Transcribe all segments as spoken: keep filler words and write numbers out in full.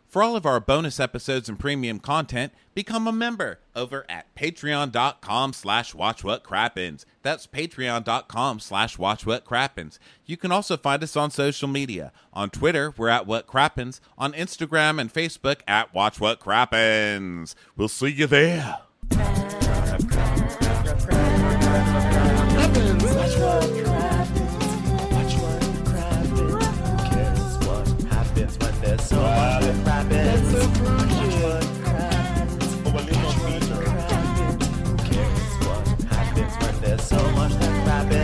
For all of our bonus episodes and premium content, become a member over at patreon.com slash watchwhatcrappens. That's patreon.com slash watchwhatcrappens. You can also find us on social media. On Twitter, we're at whatcrappens. On Instagram and Facebook, at watchwhatcrappens. We'll see you there. So much that happens. That's so Watch what happens. Oh, a little meter. Who cares what happens when there's so much that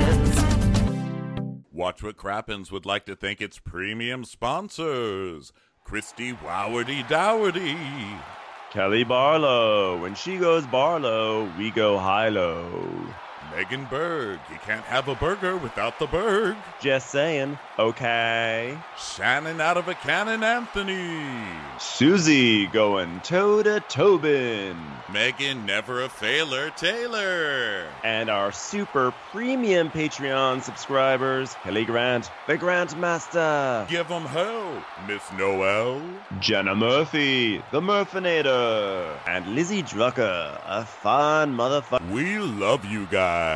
happens? Watch What Crappens would like to thank its premium sponsors, Christy Wowardy Dowardy, Kelly Barlow. When she goes Barlow, we go high-low. Megan Berg. You can't have a burger without the Berg. Just saying, okay. Shannon out of a cannon Anthony. Susie going toe to Tobin. Megan Never a Failer Taylor. And our super premium Patreon subscribers, Kelly Grant, the Grant Master. Give 'em hell, Miss Noel. Jenna Murphy, the Murphinator. And Lizzie Drucker, a fun motherfucker. We love you guys.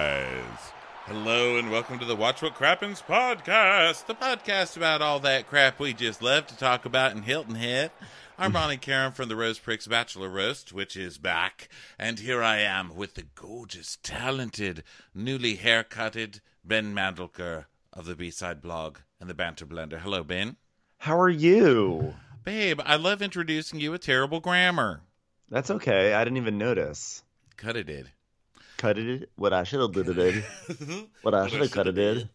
Hello and welcome to the Watch What Crappens podcast, the podcast about all that crap we just love to talk about in Hilton Head. I'm Ronnie Karen from the Rose Pricks Bachelor Roast, which is back, and here I am with the gorgeous, talented, newly haircutted Ben Mandelker of the B-Side blog and the Banter Blender. Hello, Ben. How are you? Babe, I love introducing you with terrible grammar. That's okay. I didn't even notice. Cut it did. Cut it. What I should have did it. What I should have cut it did.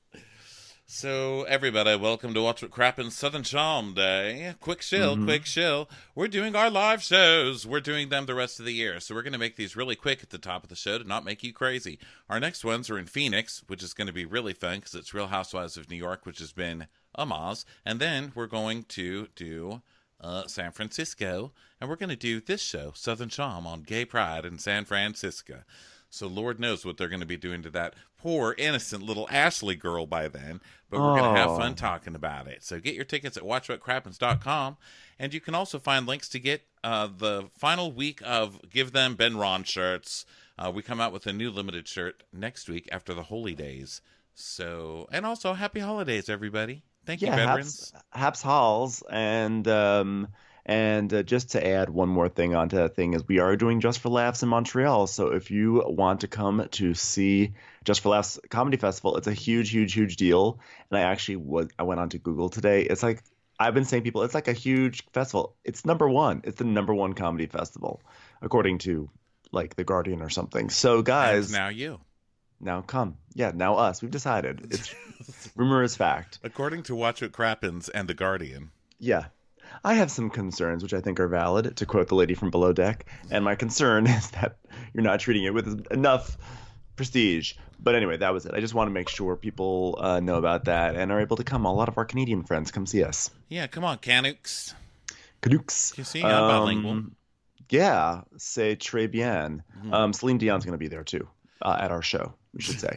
So, everybody, welcome to Watch What Crappens Southern Charm Day. Quick chill, mm-hmm. quick chill. We're doing our live shows. We're doing them the rest of the year. So we're going to make these really quick at the top of the show to not make you crazy. Our next ones are in Phoenix, which is going to be really fun because it's Real Housewives of New York, which has been a moz. And then we're going to do uh, San Francisco. And we're going to do this show, Southern Charm, on Gay Pride in San Francisco. So Lord knows what they're going to be doing to that poor, innocent little Ashley girl by then. But we're oh. going to have fun talking about it. So get your tickets at watch what crappens dot com. And you can also find links to get uh, the final week of Give Them Ben Ron shirts. Uh, we come out with a new limited shirt next week after the Holy Days. So, and also, happy holidays, everybody. Thank yeah, you, veterans. Haps, Haps Halls. And... Um... And uh, just to add one more thing onto that thing is we are doing Just for Laughs in Montreal. So if you want to come to see Just for Laughs Comedy Festival, it's a huge, huge, huge deal. And I actually was I went on to Google today. It's like I've been saying people, it's like a huge festival. It's number one. It's the number one comedy festival, according to like The Guardian or something. So guys, and now you. Now come. Yeah, now us. We've decided. It's rumor is fact. According to Watch What Crappens and The Guardian. Yeah. I have some concerns, which I think are valid, to quote the lady from Below Deck. And my concern is that you're not treating it with enough prestige. But anyway, that was it. I just want to make sure people uh, know about that and are able to come. A lot of our Canadian friends come see us. Yeah, come on, Canucks. Canucks. You see, I'm um, bilingual. Yeah, c'est très bien. Mm-hmm. Um, Celine Dion's going to be there, too, uh, at our show, we should say.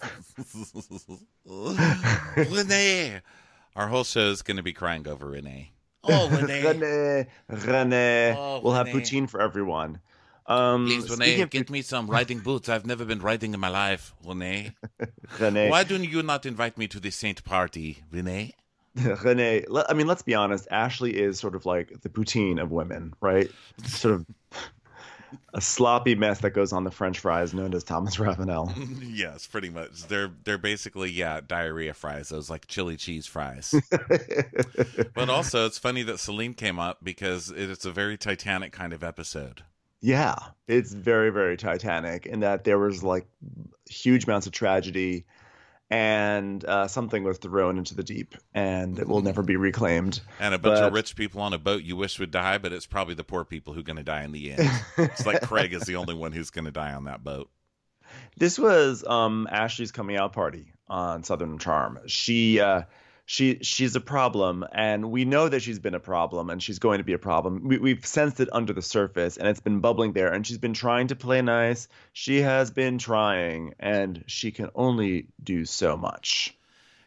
Renee. Our whole show is going to be crying over Renee. Oh, Renee. Renee. Renee. Oh, we'll Renee. have poutine for everyone. Um, Please, Renee, of... get me some riding boots. I've never been riding in my life, Renee. Renee. Why do you not invite me to the Saint party, Renee? Renee, I mean, let's be honest. Ashley is sort of like the poutine of women, right? Sort of a sloppy mess that goes on the French fries known as Thomas Ravenel. Yes, pretty much. They're they're basically, yeah, diarrhea fries, those like chili cheese fries. But also, it's funny that Celine came up because it's a very Titanic kind of episode. Yeah, it's very, very Titanic in that there was like huge amounts of tragedy and uh, something was thrown into the deep and it will never be reclaimed. And a bunch but... of rich people on a boat you wish would die, but it's probably the poor people who are going to die in the end. It's like Craig is the only one who's going to die on that boat. This was um, Ashley's coming out party on Southern Charm. She uh, she she's a problem, and we know that she's been a problem, and she's going to be a problem. We, we've sensed it under the surface, and it's been bubbling there, and she's been trying to play nice. She has been trying, and she can only do so much.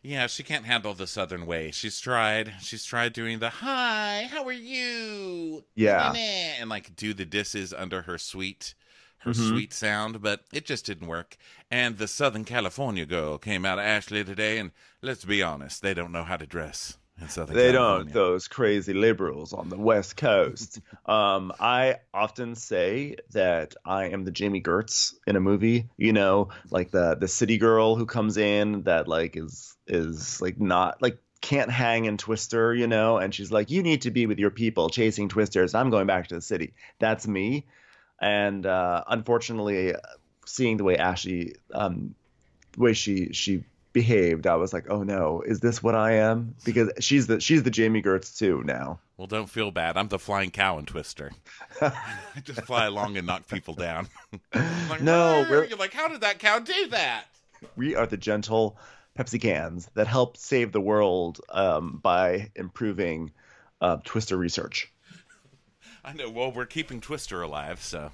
Yeah, she can't handle the Southern way. She's tried. She's tried doing the "Hi, how are you?" Yeah. and like do the disses under her sweet, her Mhm. sweet sound, but it just didn't work. And the Southern California girl came out of Ashley today, and let's be honest, they don't know how to dress in Southern They California. don't, those crazy liberals on the West Coast. um, I often say that I am the Jamie Gertz in a movie, you know, like the the city girl who comes in that like is is like not like can't hang in Twister, you know, and she's like, you need to be with your people chasing Twisters. I'm going back to the city. That's me. And uh, unfortunately, seeing the way Ashley, um, the way she she behaved, I was like, oh no, is this what I am? Because she's the she's the Jamie Gertz too now. Well, don't feel bad. I'm the flying cow in Twister. I just fly along and knock people down. Like, No, "Rrr." we're- You're like, how did that cow do that? We are the gentle Pepsi cans that help save the world um, by improving uh, Twister research. I know. Well, we're keeping Twister alive, so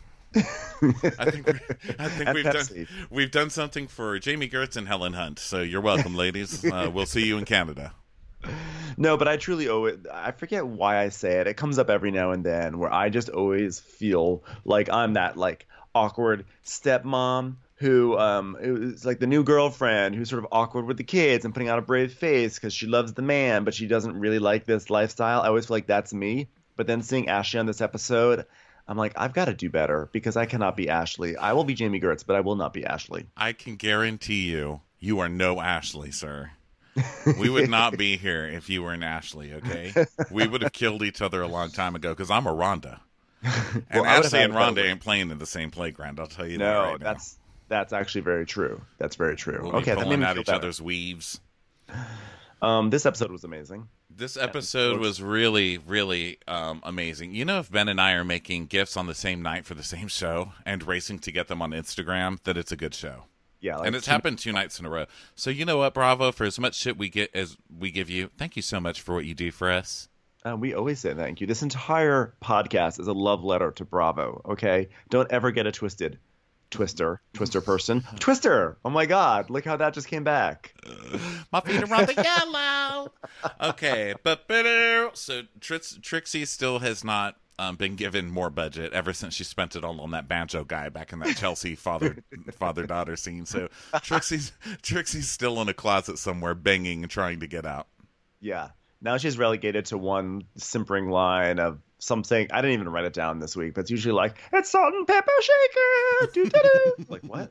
I think we're, I think And we've Pepsi. done we've done something for Jamie Gertz and Helen Hunt. So you're welcome, ladies. Uh, we'll see you in Canada. No, but I truly owe it. I forget why I say it. It comes up every now and then where I just always feel like I'm that like awkward stepmom who um is like the new girlfriend who's sort of awkward with the kids and putting on a brave face because she loves the man, but she doesn't really like this lifestyle. I always feel like that's me. But then seeing Ashley on this episode, I'm like, I've got to do better because I cannot be Ashley. I will be Jamie Gertz, but I will not be Ashley. I can guarantee you, you are no Ashley, sir. We would not be here if you were an Ashley, okay? We would have killed each other a long time ago because I'm a Rhonda. And Well, I would have Ashley had and a Rhonda better- ain't playing in the same playground, I'll tell you that No, right now. that's that's actually very true. That's very true. We'll be okay, that made pulling me out feel each better. other's weaves. Um, this episode was amazing. This episode was really, really um, amazing. You know, if Ben and I are making gifts on the same night for the same show and racing to get them on Instagram, that it's a good show. Yeah, like And it's two- happened two nights in a row. So you know what, Bravo, for as much shit we get as we give you, thank you so much for what you do for us. Uh, we always say thank you. This entire podcast is a love letter to Bravo. Okay, don't ever get it twisted. Twister, Twister person, Twister. Oh my God, look how that just came back. My feet are on the yellow. Okay, but so Trix, Trixie still has not um, been given more budget ever since she spent it all on that banjo guy back in that Chelsea father father daughter scene. So Trixie's Trixie's still in a closet somewhere, banging and trying to get out. Yeah. Now she's relegated to one simpering line of something. I didn't even write it down this week, but it's usually like, it's salt and pepper shaker. Doo-doo-doo. Like, what?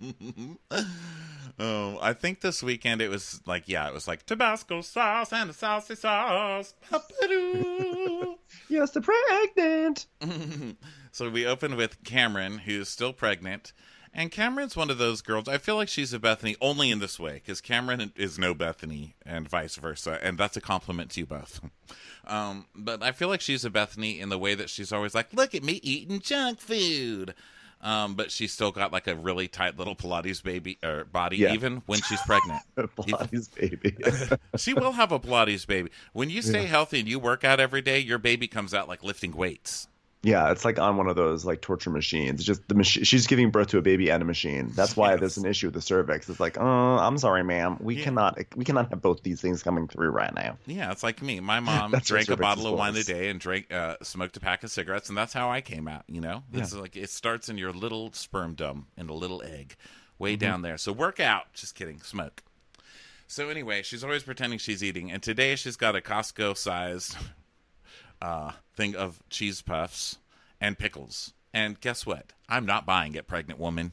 Oh, I think this weekend it was like, yeah, it was like Tabasco sauce and a saucy sauce. Papadoo. Yes, the pregnant. So we open with Cameron, who's still pregnant. And Cameron's one of those girls. I feel like she's a Bethany only in this way, because Cameron is no Bethany and vice versa. And that's a compliment to you both. Um, but I feel like she's a Bethany in the way that she's always like, look at me eating junk food. Um, but she's still got like a really tight little Pilates baby or body, Yeah. even when she's pregnant. Pilates baby. She will have a Pilates baby. When you stay healthy and you work out every day, your baby comes out like lifting weights. Yeah, it's like on one of those like torture machines. Just the machine. She's giving birth to a baby and a machine. That's why Yes. there's an issue with the cervix. It's like, oh, I'm sorry, ma'am. We Yeah. cannot. We cannot have both these things coming through right now. Yeah, it's like me. My mom That's what drank a cervix bottle is of for wine a us. day and drank, uh, smoked a pack of cigarettes, and that's how I came out. You know, it's like it starts in your little sperm dome in a little egg, way Mm-hmm. down there. So work out. Just kidding. Smoke. So anyway, she's always pretending she's eating, and today she's got a Costco-sized uh, thing of cheese puffs and pickles. And guess what? I'm not buying it, pregnant woman.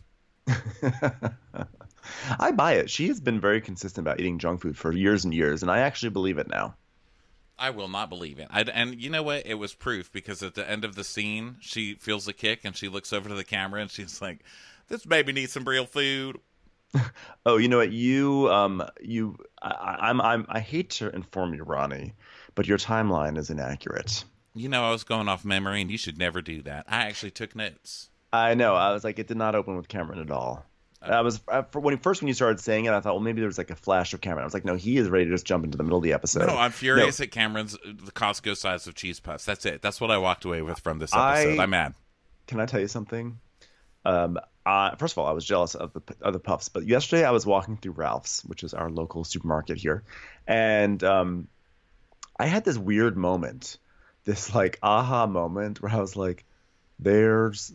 I buy it. She has been very consistent about eating junk food for years and years, and I actually believe it now. I will not believe it. I, and you know what? It was proof, because at the end of the scene, she feels a kick and she looks over to the camera and she's like, "This baby needs some real food." Oh, you know what? You, um, you, I, I'm, I'm, I hate to inform you, Ronnie, but your timeline is inaccurate. You know, I was going off memory, and you should never do that. I actually took notes. I know. I was like, it did not open with Cameron at all. I was I, for when first when you started saying it, I thought, well, maybe there was like a flash of Cameron. I was like, no, he is ready to just jump into the middle of the episode. No, I'm furious at Cameron's the Costco size of cheese puffs. That's it. That's what I walked away with from this episode. I- I'm mad. Can I tell you something? Um, uh, first of all, I was jealous of the of the puffs, but yesterday I was walking through Ralph's, which is our local supermarket here, and um, I had this weird moment, this like aha moment where I was like, "There's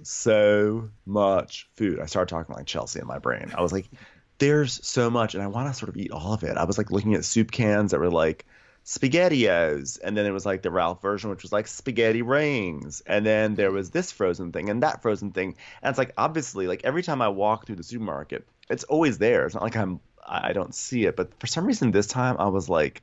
so much food." I started talking like Chelsea in my brain. I was like, "There's so much," and I want to sort of eat all of it. I was like looking at soup cans that were like SpaghettiOs, and then it was like the Ralph version, which was like spaghetti rings, and then there was this frozen thing and that frozen thing, and it's like obviously like every time I walk through the supermarket, it's always there. It's not like I'm I I don't see it, but for some reason this time I was like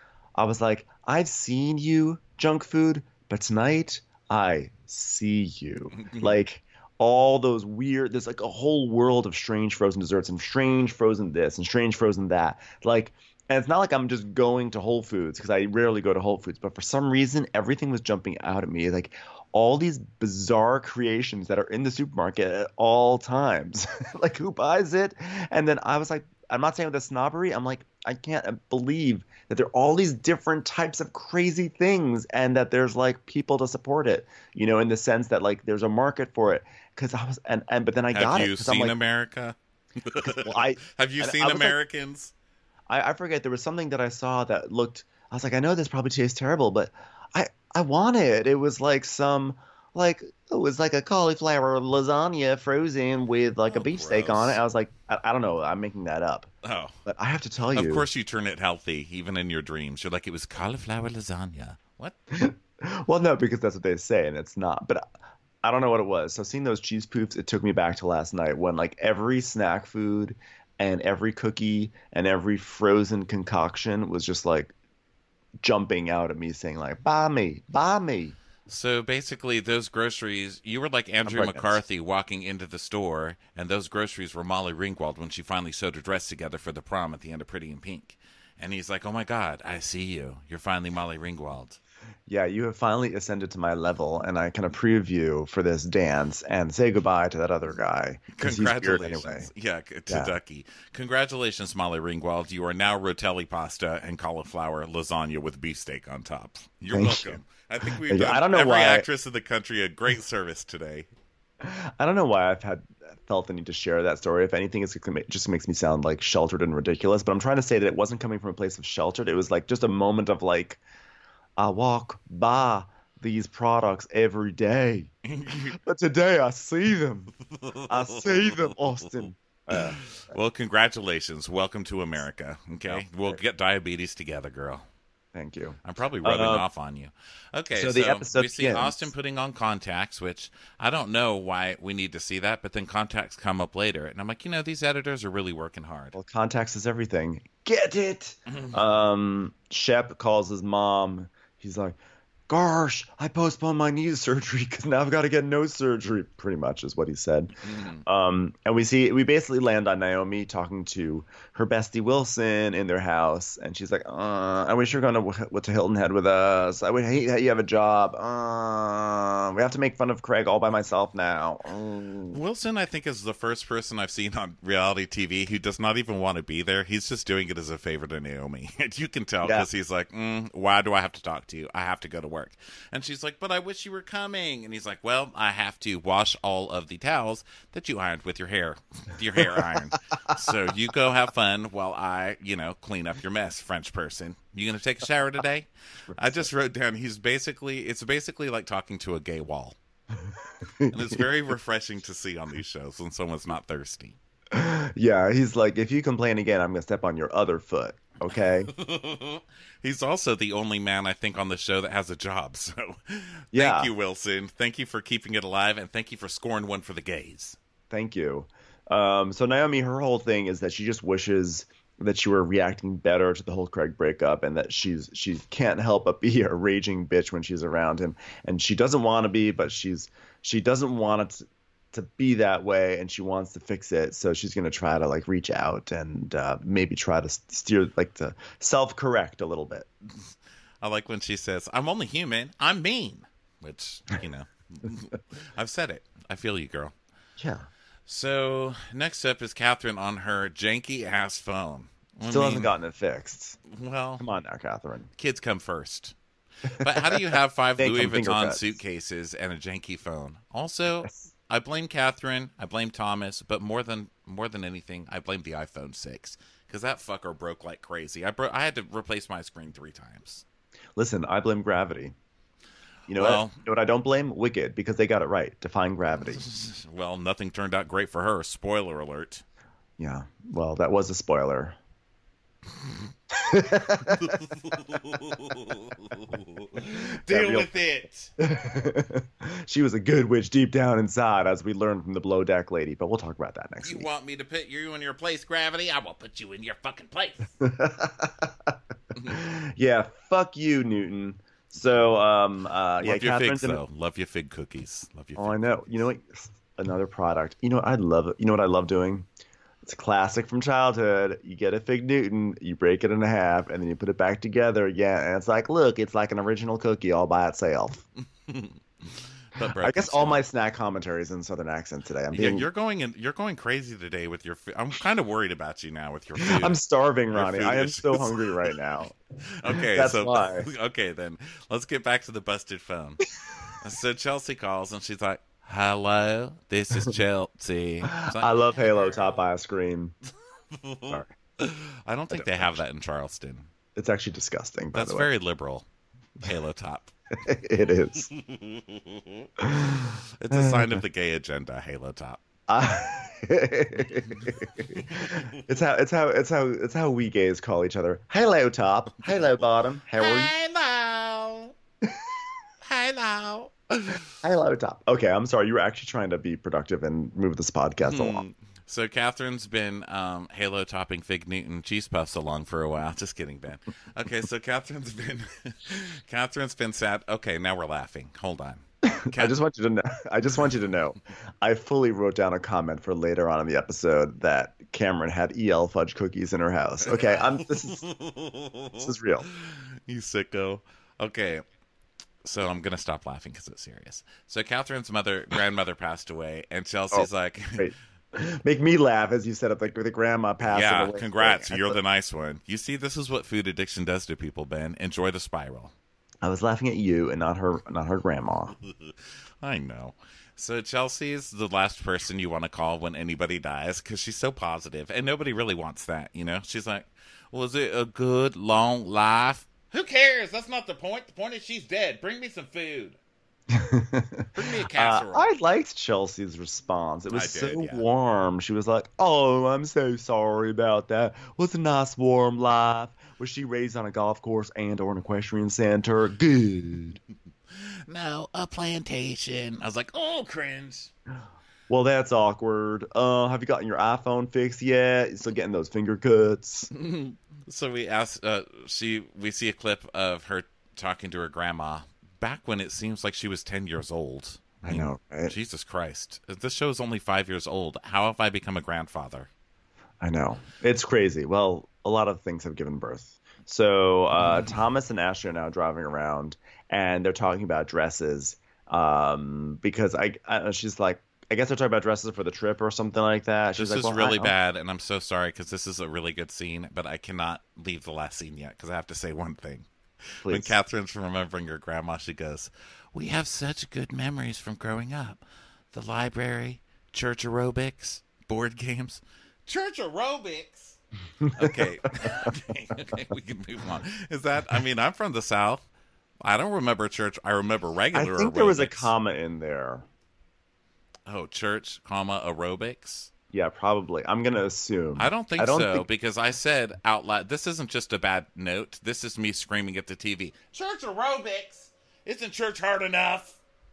I was like I've seen you junk food, but tonight I see you. Like all those weird, there's like a whole world of strange frozen desserts and strange frozen this and strange frozen that. Like, and it's not like I'm just going to Whole Foods because I rarely go to Whole Foods, but for some reason, everything was jumping out at me. Like all these bizarre creations that are in the supermarket at all times. Like who buys it? And then I was like, I'm not saying with a snobbery. I'm like, I can't believe that there are all these different types of crazy things and that there's like people to support it, you know, in the sense that like there's a market for it. Cause I was, and, and, but then I Have got it. you 'cause I'm seen like, America? well, I, Have you and seen I was like- Americans? I, I forget there was something that I saw that looked, I was like, I know this probably tastes terrible, but I, I want it. It was like some, like, it was like a cauliflower lasagna frozen with like Oh, a beefsteak on gross. it. I was like, I, I don't know. I'm making that up. Oh, But I have to tell you. of course you turn it healthy, even in your dreams. You're like, it was cauliflower lasagna. What? Well, no, because that's what they say, and it's not. But I don't know what it was. So seeing those cheese poofs, it took me back to last night when like every snack food and every cookie and every frozen concoction was just like jumping out at me saying like, buy me, buy me. So basically, those groceries, you were like Andrew pregnant. McCarthy walking into the store, and those groceries were Molly Ringwald when she finally sewed her dress together for the prom at the end of Pretty in Pink. And he's like, oh my God, I see you. You're finally Molly Ringwald. Yeah, you have finally ascended to my level, and I can approve you for this dance and say goodbye to that other guy. 'Cause he's weird Congratulations. anyway. Yeah, c- to Yeah. Ducky. Congratulations, Molly Ringwald. You are now rotelli pasta and cauliflower lasagna with beefsteak on top. You're Thank welcome. I think we've Thank you. done I don't know every why- actress in the country a great service today. I don't know why I've had felt the need to share that story. If anything, it's it just makes me sound like sheltered and ridiculous. But I'm trying to say that it wasn't coming from a place of sheltered. It was like just a moment of like, I walk by these products every day, but today I see them. I see them, Austin. Uh, Well, congratulations. Welcome to America. Okay, we'll get diabetes together, girl. thank you. I'm probably rubbing Uh, off on you. Okay, so, so the episode we see begins. Austin putting on contacts, which I don't know why we need to see that, but then contacts come up later, and I'm like, you know, these editors are really working hard. Well, context is everything. Get it? um, Shep calls his mom. He's like, gosh, I postponed my knee surgery because now I've got to get nose surgery, pretty much is what he said. Mhm. Um, and we see, we basically land on Naomi talking to her bestie Wilson in their house. And she's like, uh, I wish you were going to, to Hilton Head with us. I would hate that you have a job. Uh, we have to make fun of Craig all by myself now. Mm. Wilson, I think, is the first person I've seen on reality T V who does not even want to be there. He's just doing it as a favor to Naomi. You can tell Yeah. because he's like, mm, why do I have to talk to you? I have to go to work. And she's like, but I wish you were coming. And he's like, well, I have to wash all of the towels that you ironed with your hair, your hair iron. So you go have fun while I, you know, clean up your mess, French person. You gonna take a shower today? I just wrote down, he's basically, it's basically like talking to a gay wall. And it's very refreshing to see on these shows when someone's not thirsty. Yeah, he's like, if you complain again, I'm going to step on your other foot. Okay. He's also the only man, I think, on the show that has a job. So Yeah. thank you, Wilson. Thank you for keeping it alive, and thank you for scoring one for the gays. Thank you. Um, so Naomi, her whole thing is that she just wishes that she were reacting better to the whole Craig breakup, and that she's she can't help but be a raging bitch when she's around him, and she doesn't want to be, but she's she doesn't want it to, to be that way, and she wants to fix it. So she's gonna try to like reach out and uh, maybe try to steer like to self correct a little bit. I like when she says, I'm only human. I'm mean. Which, you know, I've said it. I feel you, girl. Yeah. So next up is Catherine on her janky-ass phone. I Still mean, hasn't gotten it fixed. Well, Come on now, Catherine. kids come first. But how do you have five They Louis come finger Vuitton cuts. suitcases and a janky phone? Also, I blame Catherine. I blame Thomas. But more than more than anything, I blame the iPhone six because that fucker broke like crazy. I bro- I had to replace my screen three times. Listen, I blame gravity. You know, Well- what? You know what I don't blame? Wicked, because they got it right. Defying gravity. Well, nothing turned out great for her. Spoiler alert. Yeah. Well, that was a spoiler. Deal real- with it. She was a good witch deep down inside, as we learned from the Below Deck lady. But we'll talk about that next You week. want me to put you in your place, Gravity? I will put you in your fucking place. Yeah, fuck you, Newton. So, um, uh, yeah, Love your Catherine's figs, in- though. Love your fig cookies. Love your Oh, I fig know. You know what? Another product. You know what? I love it. You know what I love doing? It's a classic from childhood. You get a fig Newton, you break it in half, and then you put it back together again, and it's like, look, it's like an original cookie all by itself. But I broken guess all still. my snack commentaries in Southern accent today. I'm Yeah, being, you're going in, you're going crazy today with your food. I'm kind of worried about you now with your food. I'm starving, Your Ronnie. food I am so issues. hungry right now. Okay, That's so why. okay, then let's get back to the busted phone. So Chelsea calls and she's like, "Hello, this is Chelsea." It's like, I love Halo Top by a Scream. Sorry. I don't think they have that in Charleston. It's actually disgusting, by That's the way. very liberal. Halo Top. It is. It's a sign of the gay agenda. Halo Top. I- it's how it's how it's how it's how we gays call each other. Hello, top. Hello, bottom. How are you? Hello. Hello. Hello, top. Okay, I'm sorry. You were actually trying to be productive and move this podcast along. So Catherine's been um, Halo topping Fig Newton cheese puffs along for a while. Just kidding, Ben. Okay, so Catherine's been Catherine's been sad. Okay, now we're laughing. Hold on. I just want you to know. I just want you to know. I fully wrote down a comment for later on in the episode that Cameron had E L fudge cookies in her house. Okay, I'm. This is this is real. You sicko. Okay. So I'm gonna stop laughing because it's serious. So Catherine's mother, grandmother passed away, and Chelsea's Oh, like, Wait, make me laugh as you set up like the grandma passing "Yeah, away. congrats, I you're thought- the nice one." You see, this is what food addiction does to people, Ben. Enjoy the spiral. I was laughing at you and not her, not her grandma. I know. So Chelsea's the last person you want to call when anybody dies because she's so positive, and nobody really wants that, you know? She's like, "Was it a good, long life?" Who cares? That's not the point. The point is she's dead. Bring me some food. Bring me a Uh, casserole. I liked Chelsea's response. It was I did, so yeah. warm. She was like, "Oh, I'm so sorry about that. Was a nice warm life. Was she raised on a golf course and or an equestrian center? Good. No, a plantation. I was like, oh, cringe. Well, that's awkward. Uh, have you gotten your iPhone fixed yet? You still getting those finger cuts? So we asked, uh, she, we see a clip of her talking to her grandma back when it seems like she was ten years old. I know, right? Jesus Christ. This show is only five years old. How have I become a grandfather? I know. It's crazy. Well, a lot of things have given birth. So uh, Thomas and Ashley are now driving around, and they're talking about dresses um, because I, I she's like, I guess they're talking about dresses for the trip or something like that. She's This like, is well, really I- bad, and I'm so sorry because this is a really good scene, but I cannot leave the last scene yet because I have to say one thing. When Please. Catherine's remembering her grandma, she goes, "We have such good memories from growing up. The library, church aerobics, board games. Church aerobics?" Okay. okay, okay, we can move on. Is that, I mean, I'm from the South. I don't remember church. I remember I regular think there was a aerobics. comma in there. Oh, church, comma, aerobics? Yeah, probably. I'm gonna assume. I don't think I don't so think- because I said out loud, this isn't just a bad note. This is me screaming at the T V. Church aerobics? Isn't church hard enough?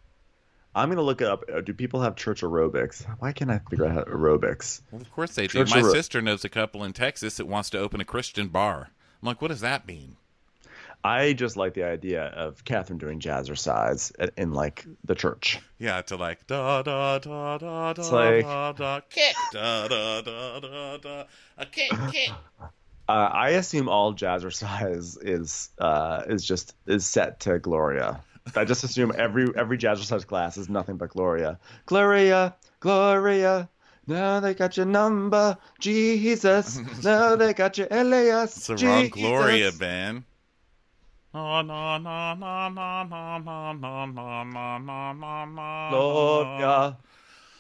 I'm gonna look it up. Uh, Do people have church aerobics? Why can't I figure out how aerobics? Well, of course they do. Church My aero- sister knows a couple in Texas that wants to open a Christian bar. I'm like, what does that mean? I just like the idea of Catherine doing jazzercise in, in like the church. Yeah, to like da da da da da like- da da kick da da da da da a kick kick. Uh, I assume all jazzercise is uh, is just is set to Gloria. I just assume every every jazzercise class is nothing but Gloria. Gloria, Gloria. Now they got your number, Jesus. Now they got your alias. It's the wrong Jesus. Gloria, Ben. Na, na, na, na, na, na, na, na, na, na, na, na, na, na. Gloria.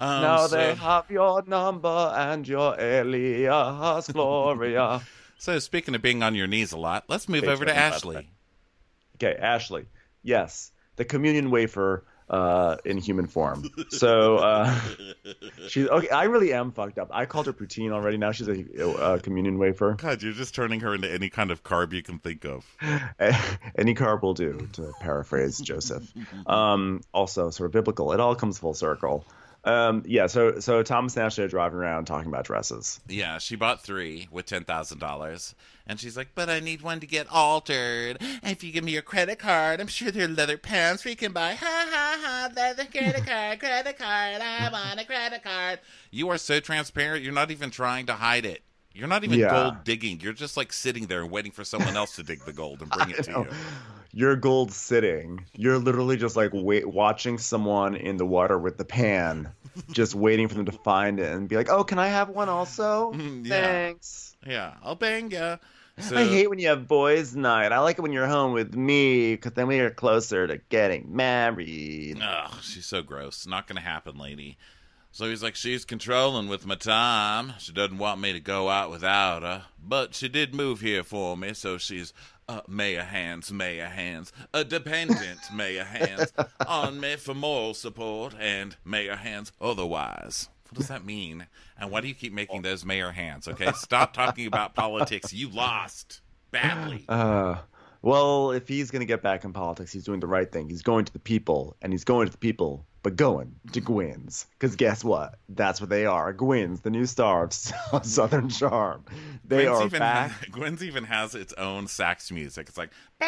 Um, now so, they have your number and your alias, Gloria. so speaking of being on your knees a lot, let's move Okay, over to Jordan, Ashley. Okay, Ashley. Yes, the communion wafer uh, in human form. So uh, she's okay. I really am fucked up. I called her poutine already. Now she's a, a communion wafer. God, you're just turning her into any kind of carb you can think of. Any carb will do, to paraphrase Joseph. Um, also, sort of biblical. It all comes full circle. Um, yeah, so so Thomas and Ashley are driving around talking about dresses. Yeah, she bought three with ten thousand dollars. And she's like, but I need one to get altered. If you give me your credit card, I'm sure there are leather pants where you can buy, ha, ha, ha, leather credit card, credit card, I want a credit card. You are so transparent, you're not even trying to hide it. You're not even Yeah. gold digging. You're just like sitting there and waiting for someone else to dig the gold and bring it to you. You're gold sitting. You're literally just like wait, watching someone in the water with the pan, just waiting for them to find it and be like, "Oh, can I have one also? Yeah. Thanks." Yeah, I'll bang ya. So, I hate when you have boys' night. I like it when you're home with me because then we are closer to getting married. Ugh, she's so gross. Not gonna happen, lady. So he's like, she's controlling with my time. She doesn't want me to go out without her. But she did move here for me, so she's uh, Mayor Hands, Mayor Hands, a dependent Mayor Hands on me for moral support and Mayor Hands otherwise. What does that mean? And why do you keep making those Mayor Hands, okay? Stop talking about politics. You lost badly. Uh, well, if he's going to get back in politics, he's doing the right thing. He's going to the people, and he's going to the people, but going to Gwyn's. Because guess what? That's what they are. Gwyn's, the new star of Southern Charm. They Gwen's are even back. Ha- Gwen's even has its own sax music. It's like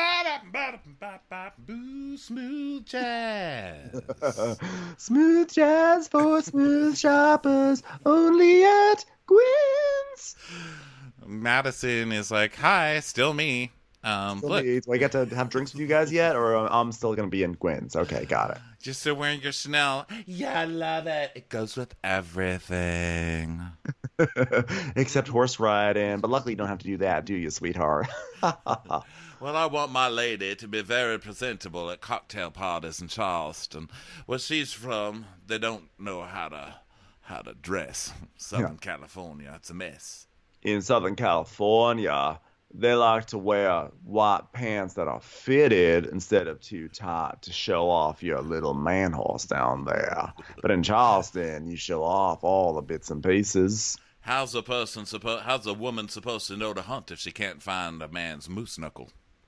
ba-da-ba-da-ba-ba-boo, smooth jazz. Smooth jazz for smooth shoppers, only at Gwyn's. Madison is like, "Hi, still me." Um, So look, wait, do I get to have drinks with you guys yet, or I'm still going to be in Gwyn's? Okay, got it. just still wearing your Chanel. Yeah, I love it. It goes with everything. Except horse riding, but luckily you don't have to do that, do you, sweetheart? Well, I want my lady to be very presentable at cocktail parties in Charleston. Where she's from, they don't know how to how to dress. Southern California, it's a mess. In Southern California, they like to wear white pants that are fitted instead of too tight to show off your little man horse down there. But in Charleston, you show off all the bits and pieces. How's a person supposed? How's a woman supposed to know to hunt if she can't find a man's moose knuckle?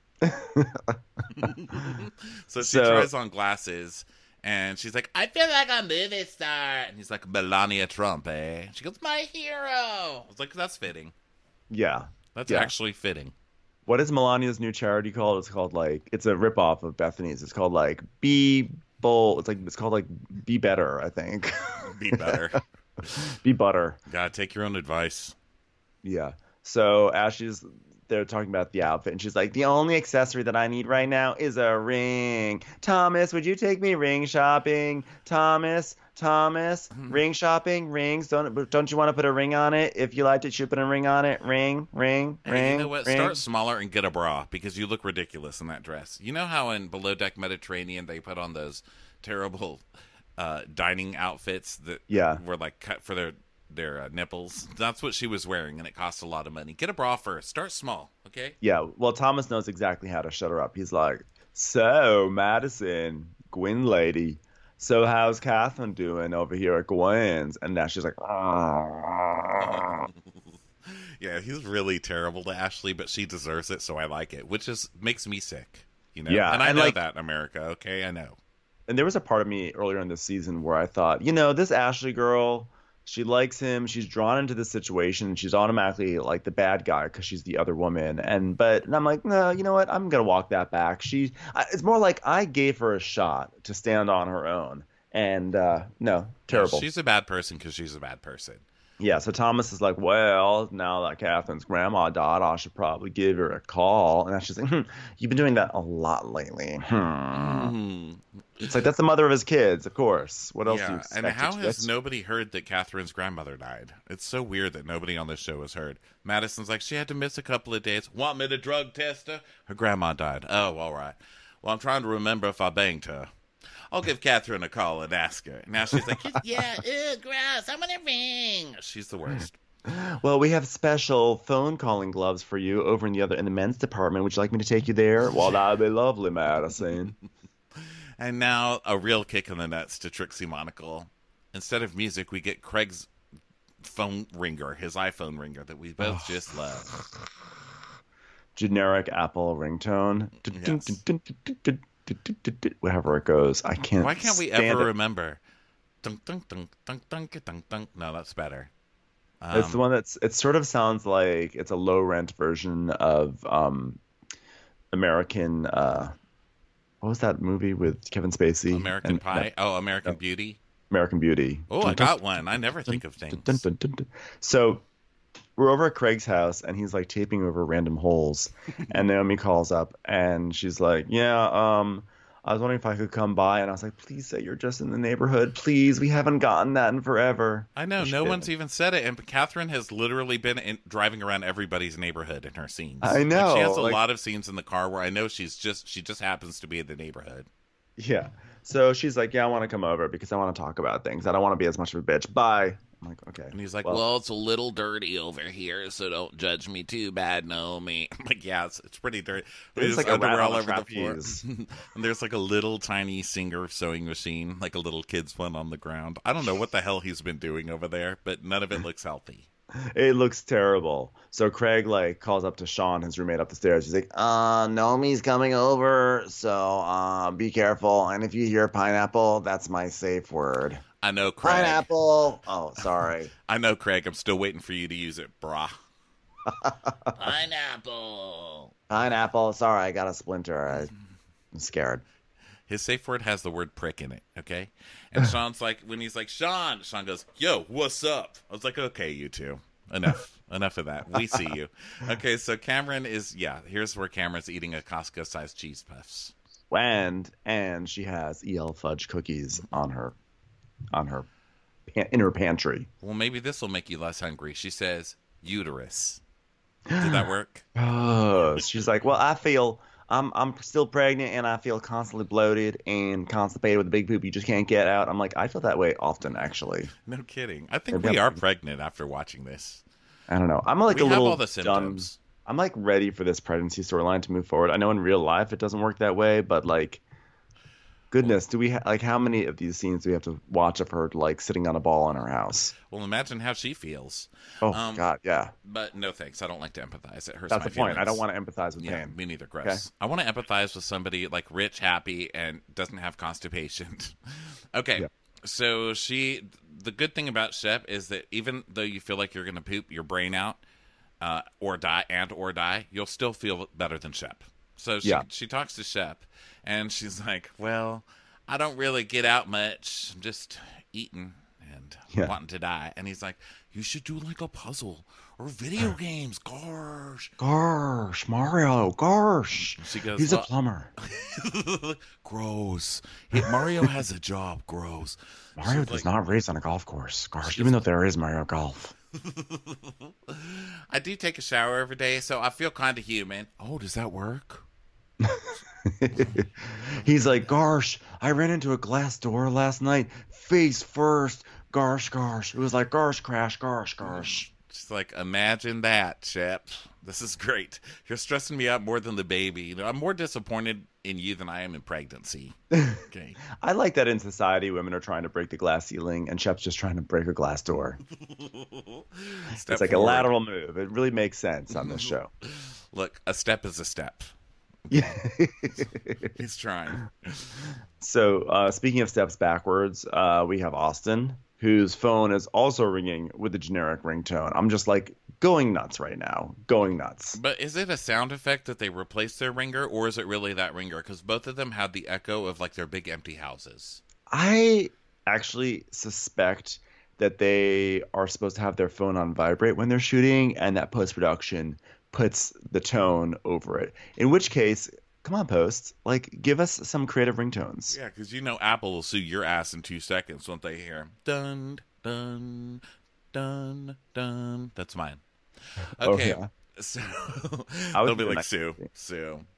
So she So- tries on glasses, and she's like, "I feel like a movie star." And he's like, "Melania Trump, eh?" She goes, "My hero." I was like, "That's fitting. Yeah. That's Yeah. actually fitting." What is Melania's new charity called? It's called like it's a ripoff of Bethany's. It's called like Be Bold. It's like it's called like Be Better, I think. Be better. Be Butter. Gotta take your own advice. Yeah. So Ashley's they're talking about the outfit, and she's like, the only accessory that I need right now is a ring. Thomas, would you take me ring shopping? Thomas, Thomas, ring shopping, rings. Don't don't you want to put a ring on it? If you liked it, you should put a ring on it. Ring, ring, Hey, ring. you know what? ring. Start smaller and get a bra because you look ridiculous in that dress. You know how in Below Deck Mediterranean they put on those terrible uh, dining outfits that Yeah. were like cut for their their uh, nipples? That's what she was wearing, and it cost a lot of money. Get a bra first. Start small, okay? Yeah, well, Thomas knows exactly how to shut her up. He's like, so, Madison, Gwyn lady, so how's Catherine doing over here at Gwen's? And now she's like, "Ah." Yeah, he's really terrible to Ashley, but she deserves it, so I like it, which is makes me sick. You know, Yeah, and I and, know like- that in America. Okay, I know. And there was a part of me earlier in this season where I thought, you know, this Ashley girl, she likes him. She's drawn into this situation. She's automatically like the bad guy because she's the other woman. And but and I'm like, no, you know what? I'm gonna walk that back. She, I, it's more like I gave her a shot to stand on her own. And uh, no, terrible. She's a bad person because she's a bad person. Yeah, so Thomas is like, well, now that Catherine's grandma died, I should probably give her a call. And she's like, hmm, you've been doing that a lot lately. Hmm. Mm-hmm. It's like, that's the mother of his kids, of course. What else do you Yeah, expect? and how to has get? nobody heard that Catherine's grandmother died? It's so weird that nobody on this show has heard. Madison's like, she had to miss a couple of days. Want me to drug test her? Her grandma died. Oh, all right. Well, I'm trying to remember if I banged her. I'll give Catherine a call and ask her. Now she's like, yeah, ew, gross. I'm gonna ring. She's the worst. Well, we have special phone calling gloves for you over in the other in the men's department. Would you like me to take you there? Well, that'd be lovely, Madison. And now a real kick in the nuts to Trixie Monocle. Instead of music, we get Craig's phone ringer, his iPhone ringer that we both oh. just love. Generic Apple ringtone. Yes. Wherever it goes. I can't Why can't we ever it. remember? Dun, dun, dun, dun, dun, dun, dun. No, that's better. Um, it's the one that's, it sort of sounds like it's a low rent version of um, American, uh, what was that movie with Kevin Spacey? American and, Pie? Uh, oh, American uh, Beauty? American Beauty. Oh, I got one. I never think of things. Dun, dun, dun, dun. So we're over at Craig's house, and he's like taping over random holes. And Naomi calls up, and she's like, yeah, um, I was wondering if I could come by. And I was like, please say you're just in the neighborhood. Please, we haven't gotten that in forever. I know. No one's even said it. And Catherine has literally been in, driving around everybody's neighborhood in her scenes. I know. Like, she has a like, lot of scenes in the car where I know she's just she just happens to be in the neighborhood. Yeah. So she's like, yeah, I want to come over because I want to talk about things. I don't want to be as much of a bitch. Bye. I'm like, okay. And he's like, well, well it's a little dirty over here, so don't judge me too bad, Naomi. I'm like, yeah, it's, it's pretty dirty. There's like underwear all over the floor. And there's like a little tiny Singer sewing machine, like a little kid's one on the ground. I don't know what the hell he's been doing over there, but none of it looks healthy. It looks terrible. So Craig like calls up to Sean, his roommate, up the stairs. He's like, uh, Naomi's coming over, so uh, be careful. And if you hear pineapple, that's my safe word. I know, Craig. Pineapple. Oh, sorry. I know, Craig. I'm still waiting for you to use it, brah. Pineapple. Pineapple. Sorry, I got a splinter. I, I'm scared. His safe word has the word prick in it, okay? And Sean's like, when he's like, Sean, Sean goes, yo, what's up? I was like, okay, you two. Enough. Enough of that. We see you. Okay, so Cameron is, yeah, here's where Cameron's eating a Costco-sized cheese puffs. And, and she has E L fudge cookies on her, on her, in her pantry. Well, maybe this will make you less hungry. She says, uterus. Did that work? Oh, she's like, well, I feel... I'm I'm still pregnant and I feel constantly bloated and constipated with a big poop you just can't get out. I'm like, I feel that way often, actually. No kidding. I think Maybe we I'm, are pregnant after watching this. I don't know. I'm like we a have little all the symptoms. done. I'm like ready for this pregnancy storyline to move forward. I know in real life it doesn't work that way, but like, goodness, do we ha- like how many of these scenes do we have to watch of her like sitting on a ball in her house? Well, imagine how she feels. Oh um, God, yeah. But no thanks. I don't like to empathize. It hurts. That's my the point. feelings. I don't want to empathize with yeah, pain. Me neither. Gross. Okay. I want to empathize with somebody like rich, happy, and doesn't have constipation. Okay. Yeah. So she. The good thing about Shep is that even though you feel like you're going to poop your brain out, uh, or die and or die, you'll still feel better than Shep. So she, yeah. she talks to Shep, and she's like, "Well, I don't really get out much. I'm just eating and yeah. wanting to die." And he's like, "You should do like a puzzle or video games. Gosh, gosh, Mario, gosh." She goes, "He's well, a plumber." Gross. He, Mario has a job. Gross. Mario She's does like, not race on a golf course. Gosh, even though there is Mario Golf. I do take a shower every day, so I feel kind of human. Oh, does that work? He's like, gosh, I ran into a glass door last night, face first. Gosh, gosh. It was like, gosh, crash, gosh, gosh. Just like, imagine that, Shep. This is great. You're stressing me out more than the baby. You know, I'm more disappointed in you than I am in pregnancy. Okay. I like that in society, women are trying to break the glass ceiling, and Shep's just trying to break a glass door. It's like forward. A lateral move. It really makes sense on this show. Look, a step is a step. Yeah. He's trying. So, uh, speaking of steps backwards, uh, we have Austin, whose phone is also ringing with a generic ringtone. I'm just like going nuts right now. Going nuts. But is it a sound effect that they replaced their ringer, or is it really that ringer? Because both of them had the echo of like their big empty houses. I actually suspect that they are supposed to have their phone on vibrate when they're shooting, and that post-production puts the tone over it. In which case, come on, Post, like, give us some creative ringtones. Yeah, because you know Apple will sue your ass in two seconds once they hear dun, dun, dun, dun. That's mine. Okay, oh, yeah. so it'll be like Sue, Sue.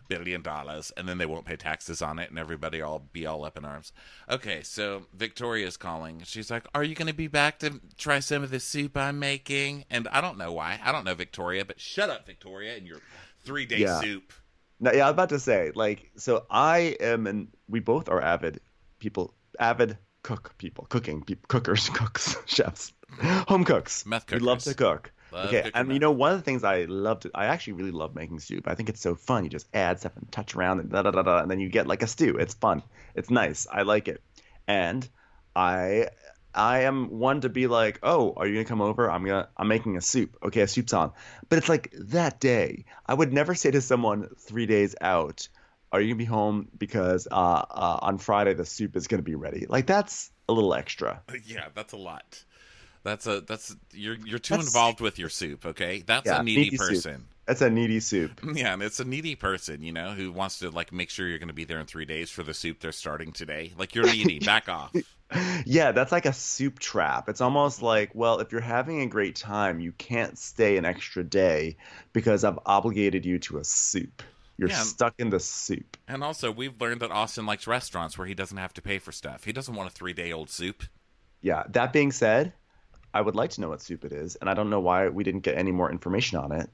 billion dollars, and then they won't pay taxes on it, and everybody all be all up in arms. Okay, so Victoria's calling. She's like, "Are you going to be back to try some of the soup I'm making?" And I don't know why. I don't know Victoria, but shut up, Victoria, and your three-day Yeah. soup. No, yeah, I was about to say, like, so I am, and we both are avid people, avid cook people, cooking people, cookers, cooks, chefs, home cooks. Meth We love cookers. to cook. Love Okay, cooking and you meth. know, one of the things I love to, I actually really love making soup. I think it's so fun. You just add stuff and touch around and da da da da, and then you get like a stew. It's fun. It's nice. I like it. And I I am one to be like, oh, are you gonna come over? I'm gonna I'm making a soup. Okay, a soup's on. But it's like that day. I would never say to someone three days out, are you gonna be home because uh, uh on Friday the soup is gonna be ready. Like that's a little extra. Yeah, that's a lot. That's a that's you're you're too That's- involved with your soup. Okay, that's Yeah, a needy needy soup. person. That's a needy soup. Yeah, and it's a needy person, you know, who wants to like make sure you're going to be there in three days for the soup they're starting today. Like you're needy. Back off. Yeah, that's like a soup trap. It's almost like, well, if you're having a great time, you can't stay an extra day because I've obligated you to a soup. You're Yeah. stuck in the soup. And also, we've learned that Austin likes restaurants where he doesn't have to pay for stuff. He doesn't want a three day old soup. Yeah, that being said, I would like to know what soup it is, and I don't know why we didn't get any more information on it.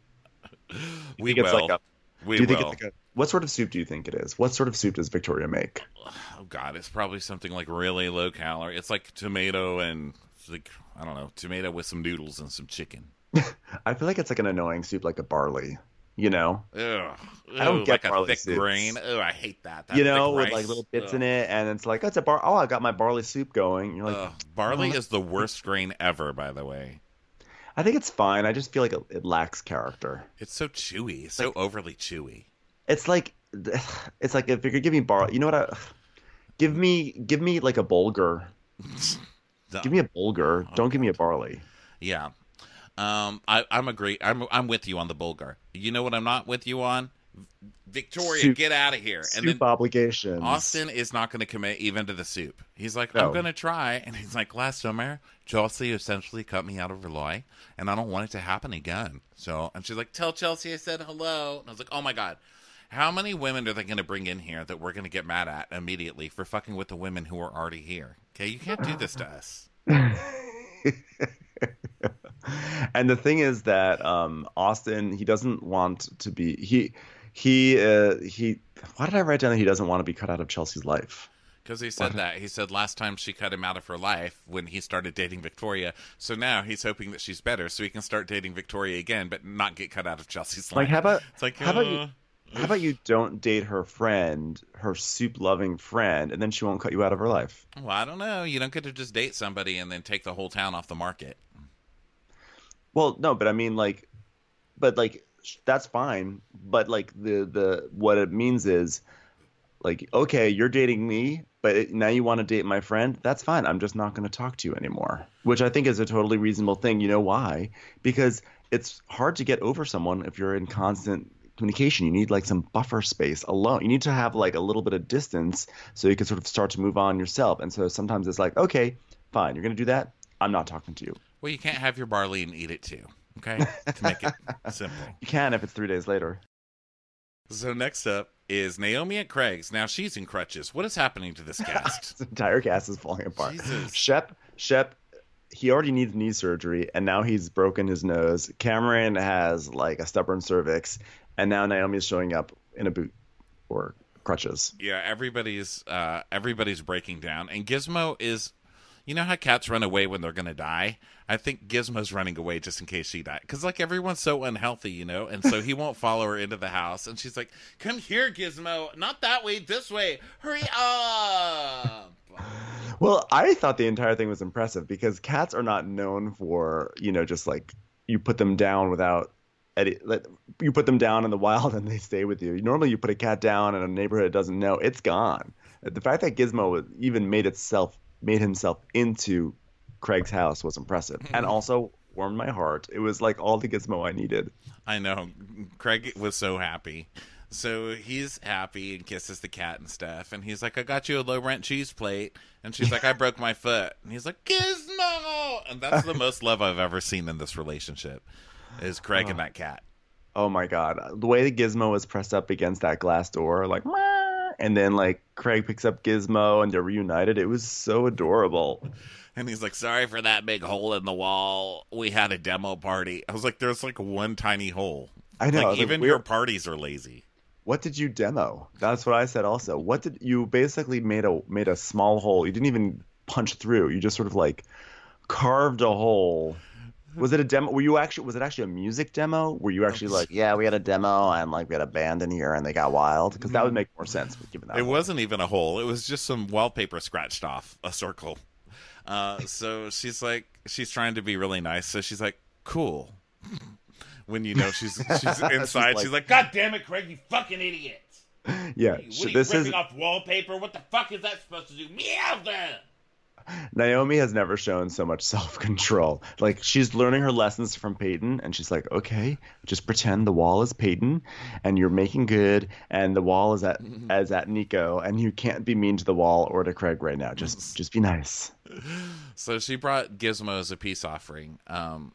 We think it's will. like a- we do you think will. it's like a what sort of soup do you think it is? What sort of soup does Victoria make? Oh God, it's probably something like really low calorie. It's like tomato and like I don't know, tomato with some noodles and some chicken. I feel like it's like an annoying soup, like a barley. You know, Ugh. I don't Ugh, get like a barley thick soups. grain. Oh, I hate that. that you know, thick with rice. like little bits Ugh. in it, and it's like, oh, it's a bar. Oh, I got my barley soup going. You're like, Ugh. Barley "Oh, is the worst grain ever, by the way. I think it's fine. I just feel like it, it lacks character. It's so chewy, so overly chewy. It's like, it's like if you're giving barley, you know what? I, give me, give me like a bulgur. Give me a bulgur. Don't give me a barley. Yeah. Um, I, I'm agree. I'm I'm with you on the Bulgar. You know what I'm not with you on? Victoria, Soup. get out of here. And Soup then obligations. Austin is not going to commit even to the soup. He's like, No. I'm going to try. And he's like, last summer, Chelsea essentially cut me out of her life, and I don't want it to happen again. So, and she's like, tell Chelsea I said hello. And I was like, oh my God. How many women are they going to bring in here that we're going to get mad at immediately for fucking with the women who are already here? Okay, you can't do this to us. And the thing is that um, Austin, he doesn't want to be he he uh, he. Why did I write down that he doesn't want to be cut out of Chelsea's life? Because he said that. He said last time she cut him out of her life when he started dating Victoria. So now he's hoping that she's better so he can start dating Victoria again, but not get cut out of Chelsea's life. Like, how about It's like, how about uh, you? How about you don't date her friend, her soup-loving friend, and then she won't cut you out of her life? Well, I don't know. You don't get to just date somebody and then take the whole town off the market. Well, no, but I mean, like, but like, sh- that's fine. But like, the the what it means is, like, okay, you're dating me, but it, now you want to date my friend. That's fine. I'm just not going to talk to you anymore. Which I think is a totally reasonable thing. You know why? Because it's hard to get over someone if you're in constant communication. You need like some buffer space alone. You need to have like a little bit of distance so you can sort of start to move on yourself. And so sometimes it's like, okay, fine, you're going to do that. I'm not talking to you. Well, you can't have your barley and eat it too, okay? To make it simple. You can if it's three days later. So next up is Naomi at Craig's. Now she's in crutches. What is happening to this cast? This entire cast is falling apart. Jesus. Shep, Shep, he already needs knee surgery, and now he's broken his nose. Cameron has like a stubborn cervix, and now Naomi's showing up in a boot or crutches. Yeah, everybody's uh, everybody's breaking down, and Gizmo is. You know how cats run away when they're gonna die? I think Gizmo's running away just in case she dies, because like everyone's so unhealthy, you know, and so he won't follow her into the house. And she's like, "Come here, Gizmo, not that way, this way. Hurry up!" Well, I thought the entire thing was impressive because cats are not known for, you know, just like you put them down without any, like, you put them down in the wild and they stay with you. Normally you put a cat down in a neighborhood it doesn't know, it's gone. The fact that Gizmo even made itself made himself into Craig's house was impressive and also warmed my heart. It was like all the Gizmo I needed. I know. Craig was so happy. So he's happy and kisses the cat and stuff. And he's like, I got you a low rent cheese plate. And she's like, I broke my foot. And he's like, Gizmo! And that's the most love I've ever seen in this relationship is Craig and that cat. Oh my God. The way that Gizmo was pressed up against that glass door, like, "Meow," and then like Craig picks up Gizmo and they're reunited. It was so adorable. And he's like, sorry for that big hole in the wall. We had a demo party. I was like, there's like one tiny hole. I know. Like, like, even we're- your parties are lazy. What did you demo? That's what I said also. What did you basically made a made a small hole. You didn't even punch through. You just sort of like carved a hole. Was it a demo? Were you actually was it actually a music demo? Were you actually like, yeah, we had a demo and like we had a band in here and they got wild? Because that would make more sense given that. It hole. wasn't even a hole. It was just some wallpaper scratched off a circle. Uh, so she's like, she's trying to be really nice. So she's like, cool. When you know she's she's inside, like- she's like, God damn it, Craig, you fucking idiot. Yeah. What are sh- you This ripping is off wallpaper? What the fuck is that supposed to do? Meow then. Naomi has never shown so much self-control. Like she's learning her lessons from Peyton and she's like, okay, just pretend the wall is Peyton and you're making good and the wall is at as at Nico and you can't be mean to the wall or to Craig right now. Just just be nice. So she brought Gizmo as a peace offering. Um,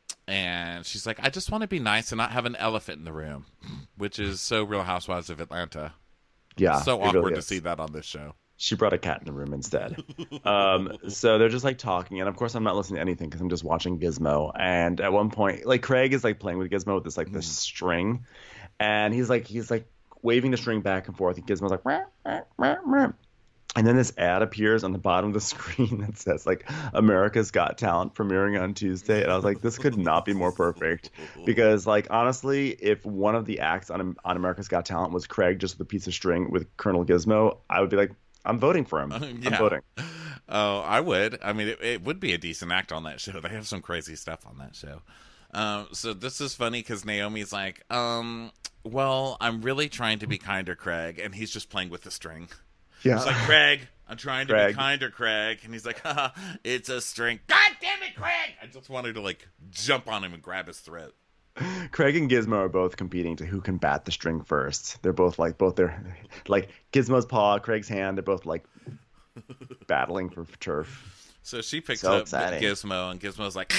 and she's like, I just want to be nice and not have an elephant in the room, which is so Real Housewives of Atlanta. Yeah. So it awkward really to is. see that on this show. She brought a cat in the room instead. Um, so they're just like talking, and of course I'm not listening to anything because I'm just watching Gizmo. And at one point, like Craig is like playing with Gizmo with this like this string, and he's like he's like waving the string back and forth. And Gizmo's like, "Meow, meow, meow, meow." And then this ad appears on the bottom of the screen that says like America's Got Talent premiering on Tuesday, and I was like, this could not be more perfect because like honestly, if one of the acts on on America's Got Talent was Craig just with a piece of string with Colonel Gizmo, I would be like, I'm voting for him. Yeah. I'm voting. Oh, I would. I mean, it, it would be a decent act on that show. They have some crazy stuff on that show. Um, so this is funny because Naomi's like, um, well, I'm really trying to be kinder, Craig, and he's just playing with the string. Yeah. It's like, Craig, I'm trying to Craig. be kinder, Craig. And he's like, haha, it's a string. God damn it, Craig! I just wanted to, like, jump on him and grab his throat. Craig and Gizmo are both competing to who can bat the string first. They're both like both they're like Gizmo's paw, Craig's hand. They're both like battling for turf. So she picks So up exciting. Gizmo, and Gizmo's like...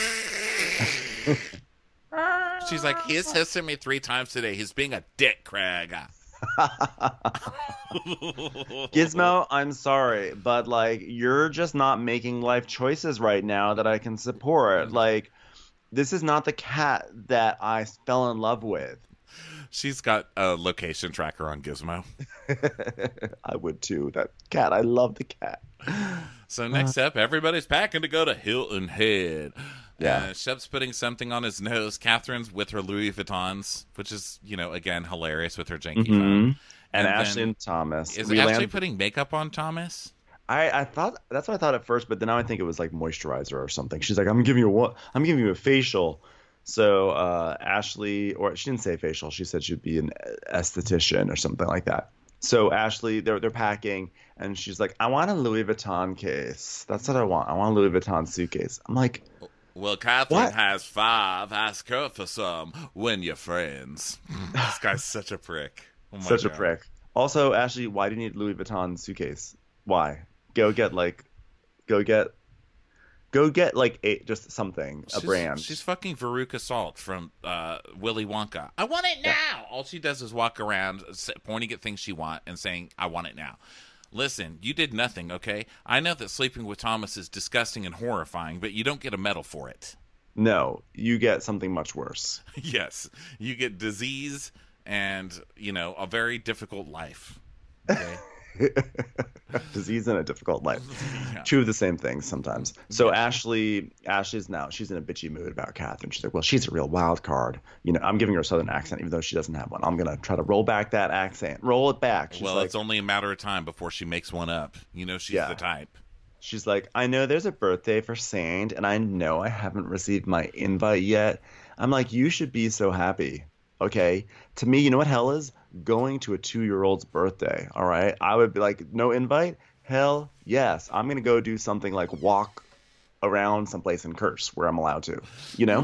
She's like, he's hissing me three times today. He's being a dick, Craig. Gizmo, I'm sorry, but like you're just not making life choices right now that I can support. Like this is not the cat that I fell in love with. She's got a location tracker on Gizmo. I would too. That cat, I love the cat. So next up, everybody's packing to go to Hilton Head. Yeah. Uh, Shep's putting something on his nose. Catherine's with her Louis Vuittons, which is, you know, again, hilarious with her janky Mhm. phone. And, And Ashley then- and Thomas. Is We Ashley land- putting makeup on Thomas? I, I thought that's what I thought at first, but then now I think it was like moisturizer or something. She's like, I'm giving you what? I'm giving you a facial. So uh, Ashley, or she didn't say facial. She said she'd be an esthetician or something like that. So Ashley, they're they're packing, and she's like, I want a Louis Vuitton case. That's what I want. I want a Louis Vuitton suitcase. I'm like, Well, Catherine What? has five. Ask her for some when you're friends. This guy's such a prick. Oh my such a God. prick. Also, Ashley, why do you need Louis Vuitton suitcase? Why? Go get like, go get, go get like a just something, a She's, brand. She's fucking Veruca Salt from uh, Willy Wonka. I want it now. All she does is walk around s- pointing at things she wants and saying, I want it now. Listen, you did nothing, okay? I know that sleeping with Thomas is disgusting and horrifying, but you don't get a medal for it. No, you get something much worse. Yes, you get disease and, you know, a very difficult life. Okay? Disease and a difficult life. Yeah. Two of the same things sometimes. So Ashley, Ashley's now she's in a bitchy mood about Catherine. She's like, well, she's a real wild card. You know, I'm giving her a southern accent even though she doesn't have one. I'm gonna try to roll back that accent. Roll it back. She's Well, like, it's only a matter of time before she makes one up. You know she's Yeah. the type. She's like, I know there's a birthday for Sand, and I know I haven't received my invite yet. I'm like, you should be so happy. Okay. To me, you know what hell is? Going to a two-year-old's birthday. All right. I would be like, no invite? Hell yes. I'm gonna go do something like walk around someplace and curse where I'm allowed to. You know?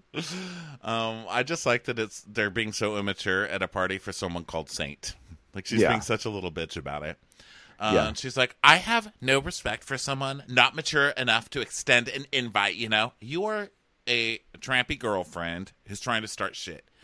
Um, I just like that it's they're being so immature at a party for someone called Saint. Like she's Yeah. being such a little bitch about it. Uh, Yeah. and she's like, I have no respect for someone not mature enough to extend an invite. You know, you are a trampy girlfriend who's trying to start shit.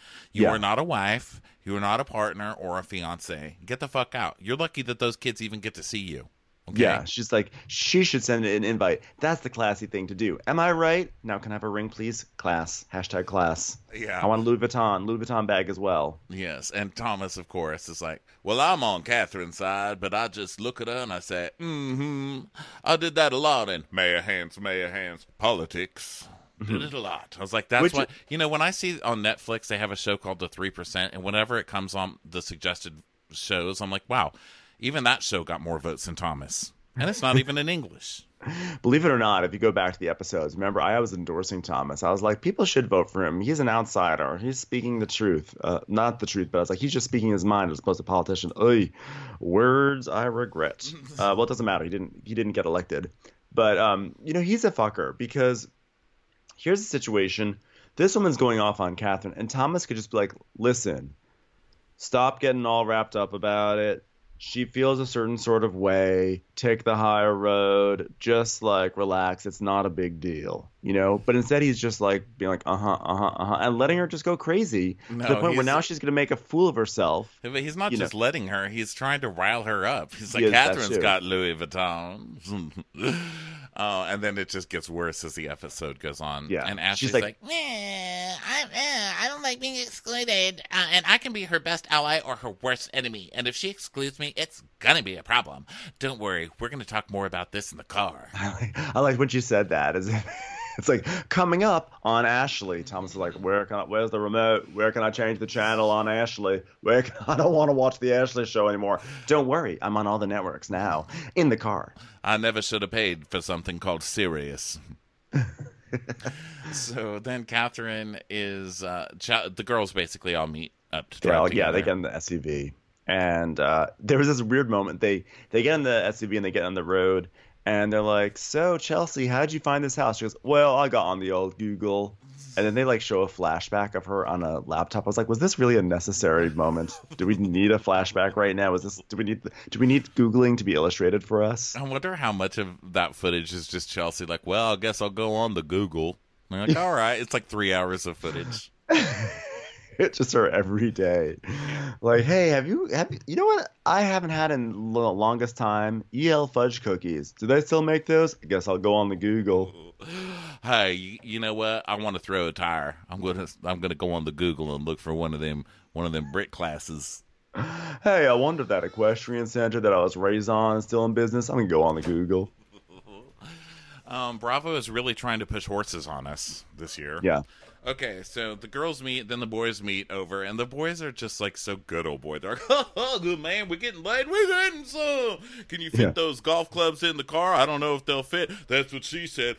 You Yeah. are not a wife. You are not a partner or a fiance. Get the fuck out. You're lucky that those kids even get to see you. Okay? Yeah, she's like, she should send an invite. That's the classy thing to do. Am I right? Now, can I have a ring, please? Class. Hashtag class. Yeah. I want a Louis Vuitton, Louis Vuitton bag as well. Yes, and Thomas, of course, is like, well, I'm on Catherine's side, but I just look at her and I say, mm-hmm, I did that a lot in Mayor Hands, Mayor Hands, politics. Did it a lot. I was like, that's Which- why, you know, when I see on Netflix, they have a show called The three percent, and whenever it comes on the suggested shows, I'm like, wow, even that show got more votes than Thomas. And it's not even in English. Believe it or not, if you go back to the episodes, remember I was endorsing Thomas. I was like, people should vote for him. He's an outsider. He's speaking the truth. Uh, not the truth, but I was like, he's just speaking his mind as opposed to politician. Oy, words I regret. Uh, well, it doesn't matter. He didn't. He didn't get elected. But um, you know, he's a fucker because here's the situation. This woman's going off on Catherine, and Thomas could just be like, listen, stop getting all wrapped up about it. She feels a certain sort of way. Take the higher road. Just like relax. It's not a big deal, you know. But instead, he's just like being like, uh huh, uh huh, uh huh, and letting her just go crazy No, to the point where he's- now she's gonna make a fool of herself. But he's not You just letting her, he's trying to rile her up. He's like, Yes, that Catherine's too. got Louis Vuitton. Oh, and then it just gets worse as the episode goes on. Yeah. And Ashley's She's like, like- Eh, I, eh, I don't like being excluded, uh, and I can be her best ally or her worst enemy. And if she excludes me, it's gonna be a problem. don't worry, we're going to talk more about this in the car. I like, I like when she said that. As if, it's like coming up on Ashley. Thomas is like, where can I? Where's the remote? Where can I change the channel on Ashley? Where can, I don't want to watch the Ashley show anymore. Don't worry, I'm on all the networks now in the car. I never should have paid for something called Sirius. So then Catherine is, uh, ch- the girls basically all meet up to Yeah, drive like, yeah, they together. get in the S U V, and uh, there was this weird moment. They they get in the S U V and they get on the road, and they're like, "So Chelsea, how'd you find this house?" She goes, "Well, I got on the old Google." And then they like show a flashback of her on a laptop. I was like, was this really a necessary moment? Do we need a flashback right now? Is this do we need do we need Googling to be illustrated for us? I wonder how much of that footage is just Chelsea like, well, I guess I'll go on the Google. And I'm like, all right. It's like three hours of footage. It's just her every day. Like, hey, have you have you, you know what I haven't had in the longest time? E L fudge cookies. Do they still make those? I guess I'll go on the Google. Hey, you, you know what? I want to throw a tire. I'm gonna I'm gonna go on the Google and look for one of them one of them brick classes. Hey, I wonder if that equestrian center that I was raised on is still in business. I'm gonna go on the Google. Um, Bravo is really trying to push horses on us this year. Yeah. Okay, so the girls meet, then the boys meet over, and the boys are just like so good, old boy. They're like, oh, good man, we're getting laid, we're getting some. Can you fit Yeah. those golf clubs in the car? I don't know if they'll fit. That's what she said.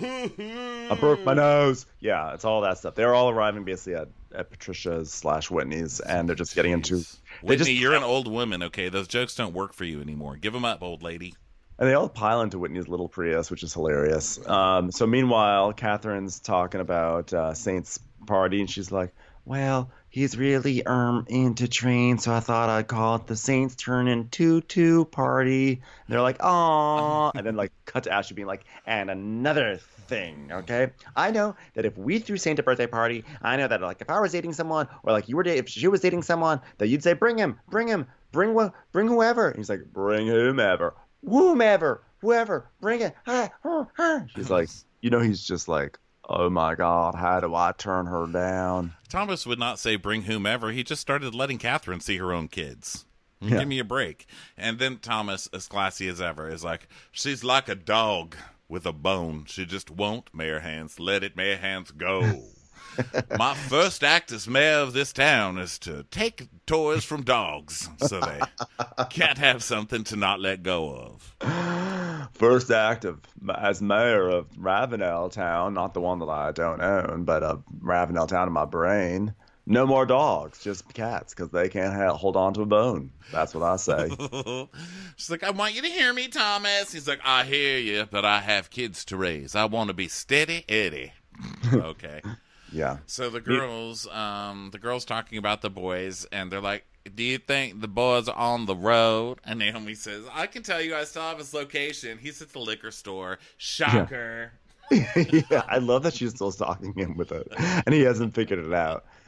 I broke my nose. Yeah, it's all that stuff. They're all arriving basically at, at Patricia's slash Whitney's, and they're just getting into. They Whitney, just you're an old woman, okay? Those jokes don't work for you anymore. Give them up, old lady. and they all pile into Whitney's little Prius, which is hilarious. Um, so meanwhile, Catherine's talking about uh, Saint's party, and she's like, "Well, he's really um into trains, so I thought I'd call it the Saints Turn in Two-Two party." And they're like, "Aw," and then like cut to Ashley being like, "And another thing, okay? I know that if we threw Saint a birthday party, I know that like if I was dating someone, or like you were dating, if she was dating someone, that you'd say, bring him, bring him, bring wh- bring whoever." And he's like, "Bring whomever, whomever, whoever, bring it." Ah, ah, ah. She's like, you know, he's just like, "Oh my God, how do I turn her down?" Thomas would not say bring whomever. He just started letting Catherine see her own kids. Yeah. Give me a break. And then Thomas, as classy as ever, is like, she's like a dog with a bone. She just won't, Mayor Hands. Let it, Mayor Hands, go. My first act as mayor of this town is to take toys from dogs so they can't have something to not let go of. First act of as mayor of Ravenel Town, not the one that I don't own, but of Ravenel Town in my brain. No more dogs, just cats, because they can't ha- hold on to a bone. That's what I say. She's like, I want you to hear me, Thomas. He's like, I hear you, but I have kids to raise. I want to be steady Eddie. Okay. Yeah. So the girls, um, the girls talking about the boys, and they're like, do you think the boys are on the road? And Naomi says, I can tell you I still have his location. He's at the liquor store. Shocker. Yeah, I love that she's still stalking him with it, and he hasn't figured it out.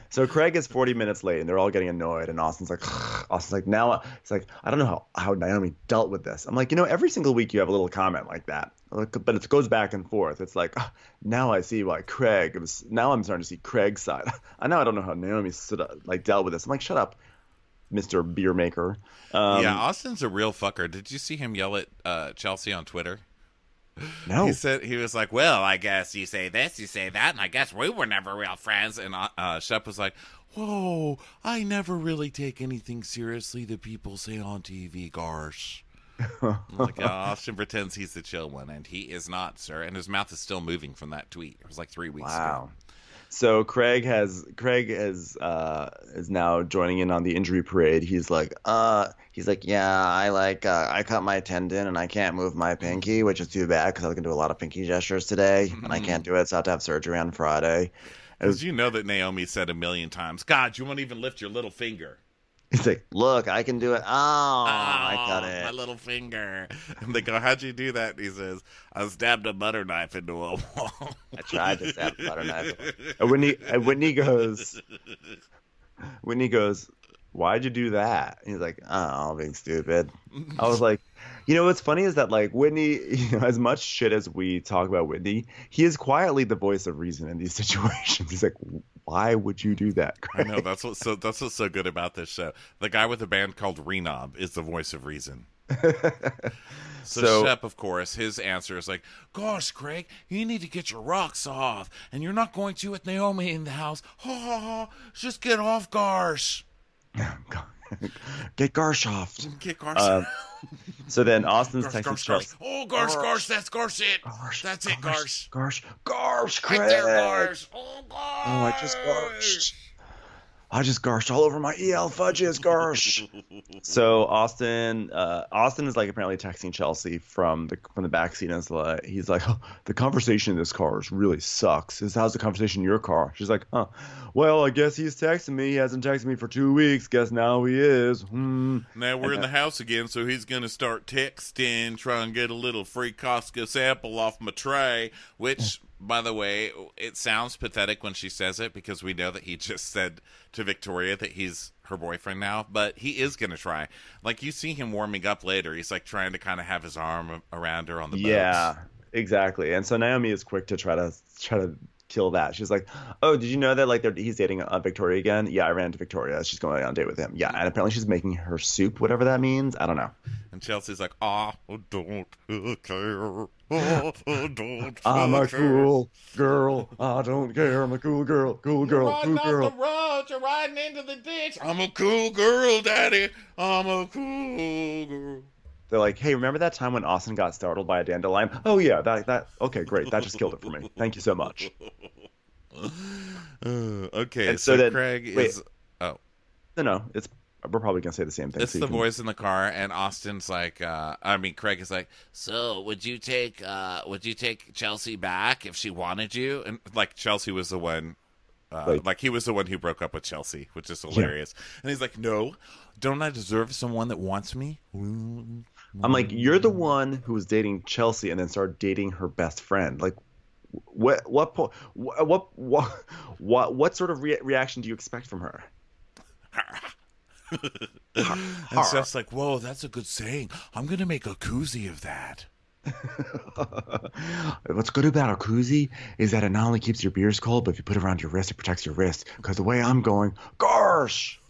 So Craig is forty minutes late, and they're all getting annoyed. And Austin's like, Austin's like, now it's like, I don't know how, how Naomi dealt with this. I'm like, you know, every single week you have a little comment like that, but it goes back and forth. It's like, oh, now I see why Craig. It was, now I'm starting to see Craig's side. I know I don't know how Naomi stood up, like dealt with this. I'm like, shut up, Mister Beer Maker. Um, yeah, Austin's a real fucker. Did you see him yell at uh, Chelsea on Twitter? No. He said he was like, "Well, I guess you say this, you say that, and I guess we were never real friends." And uh, Shep was like, "Whoa, I never really take anything seriously that people say on T V, gosh." I'm like, oh, Austin pretends he's the chill one, and he is not, sir. And his mouth is still moving from that tweet. It was like three weeks wow. ago. So Craig has Craig is uh is now joining in on the injury parade. He's like, uh, he's like, yeah, I like uh, I cut my tendon and I can't move my pinky, which is too bad because I was gonna do a lot of pinky gestures today and I can't do it, so I have to have surgery on Friday. Because you know that Naomi said a million times, God, you won't even lift your little finger. He's like, look, I can do it. Oh, Oh, I cut it. my little finger. And they go, how'd you do that? And he says, I stabbed a butter knife into a wall. I tried to stab a butter knife. And Whitney, and Whitney goes, Whitney goes, why'd you do that? And he's like, oh, being stupid. I was like, you know, what's funny is that, like, Whitney, you know, as much shit as we talk about Whitney, he is quietly the voice of reason in these situations. He's like, why would you do that, Craig? I know, that's what's so that's what's so good about this show. The guy with a band called Renob is the voice of reason. So, So- Shep, of course, his answer is like, gosh, Craig, you need to get your rocks off. And you're not going to with Naomi in the house. Ha ha ha. Just get off, Garsh. Get Garsh off. Get Garsh. Uh, so then Austin's Garsh, texting Garsh, Chelsea. Garsh. Oh, Garsh, Garsh, that's Garsh it. Garsh, That's it, Garsh. Garsh, Garsh, Craig. Right there, Garsh. Oh, Garsh. Oh, I just Garshed. I just garshed all over my E L fudges, Garsh. So Austin, uh, Austin is like apparently texting Chelsea from the from the backseat, and is like, he's like, oh, the conversation in this car is really sucks. This how's the conversation in your car? She's like, huh. Well, I guess he's texting me. He hasn't texted me for two weeks. Guess now he is. Hmm. Now we're in the house again, so he's going to start texting, try and get a little free Costco sample off my tray, which, by the way, it sounds pathetic when she says it because we know that he just said to Victoria that he's her boyfriend now, but he is going to try. Like, you see him warming up later. He's, like, trying to kind of have his arm around her on the boat. Yeah, exactly. And so Naomi is quick to try to try to kill that. She's like, oh, did you know that like they're, he's dating uh, Victoria again? Yeah, I ran into Victoria. She's going on a date with him. Yeah, and apparently she's making her soup, whatever that means. I don't know. And Chelsea's like, I don't care. I don't I'm a care. cool girl. I don't care. I'm a cool girl. Cool girl. Riding Cool off girl. the road, you're riding into the ditch. I'm a cool girl, Daddy. I'm a cool girl. They're like, hey, remember that time when Austin got startled by a dandelion? Oh yeah, that that. Okay, great. That just killed it for me. Thank you so much. Uh, okay, And so, so then- Craig wait. is. Oh, No, no, it's we're probably gonna say the same thing. it's so you the can- voice in the car, and Austin's like, uh, I mean, Craig is like, So, would you take uh would you take Chelsea back if she wanted you? and like Chelsea was the one, uh, Like- like, he was the one who broke up with Chelsea, which is hilarious. And he's like, no, don't I deserve someone that wants me? I'm like, you're the one who was dating Chelsea and then started dating her best friend. Like, what what po- what what what what, what sort of re- reaction do you expect from her? And Steph's like, whoa, that's a good saying. I'm gonna make a koozie of that. What's good about a koozie is that it not only keeps your beers cold, but if you put it around your wrist, it protects your wrist. Because the way I'm going, gosh.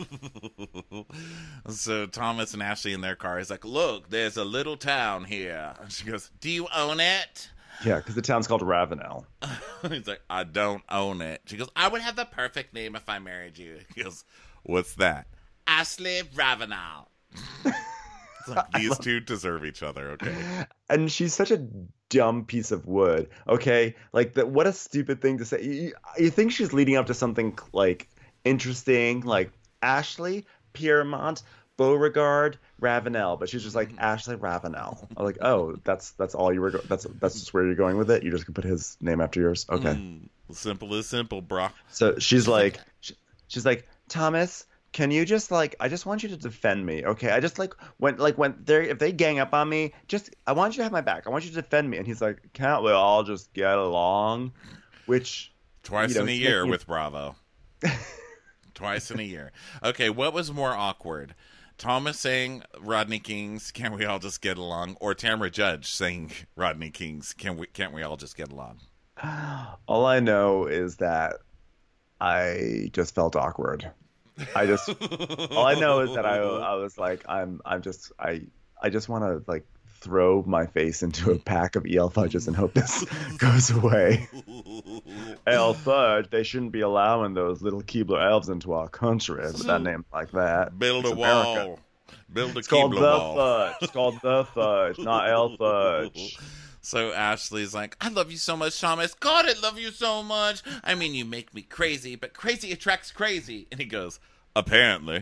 So Thomas and Ashley in their car is like, look, there's a little town here. And she goes, do you own it? Yeah, because the town's called Ravenel. He's like, I don't own it. She goes, I would have the perfect name if I married you. He goes, what's that? Ashley Ravenel. It's like, these two deserve each other, okay? And she's such a dumb piece of wood. Okay, like the, what a stupid thing to say. You, you think she's leading up to something like interesting, like Ashley Piermont, Beauregard, Ravenel, but she's just like Ashley Ravenel. I'm like, oh, that's that's all you were. Go- that's that's just where you're going with it. You just can put his name after yours. Okay. Mm, simple is simple, brah. So she's like, she, she's like, Thomas, can you just like, I just want you to defend me, okay? I just like when like when they if they gang up on me, just I want you to have my back. I want you to defend me. And he's like, can't we all just get along? Which Twice You know, in a he's year making- with Bravo. Twice in a year. Okay, what was more awkward? Thomas saying Rodney King's "Can't we all just get along," or Tamara Judge saying Rodney King's "Can we can't we all just get along"? All I know is that I just felt awkward. I just all I know is that I I was like I'm I'm just I I just want to like throw my face into a pack of E L fudges and hope this goes away. E L fudge, they shouldn't be allowing those little Keebler elves into our country with that name like that. Build It's a America. wall. Build a It's called Keebler the wall. fudge. It's called the fudge, not El fudge. So Ashley's like, I love you so much, Thomas. God, I love you so much. I mean, you make me crazy, but crazy attracts crazy. And he goes, apparently.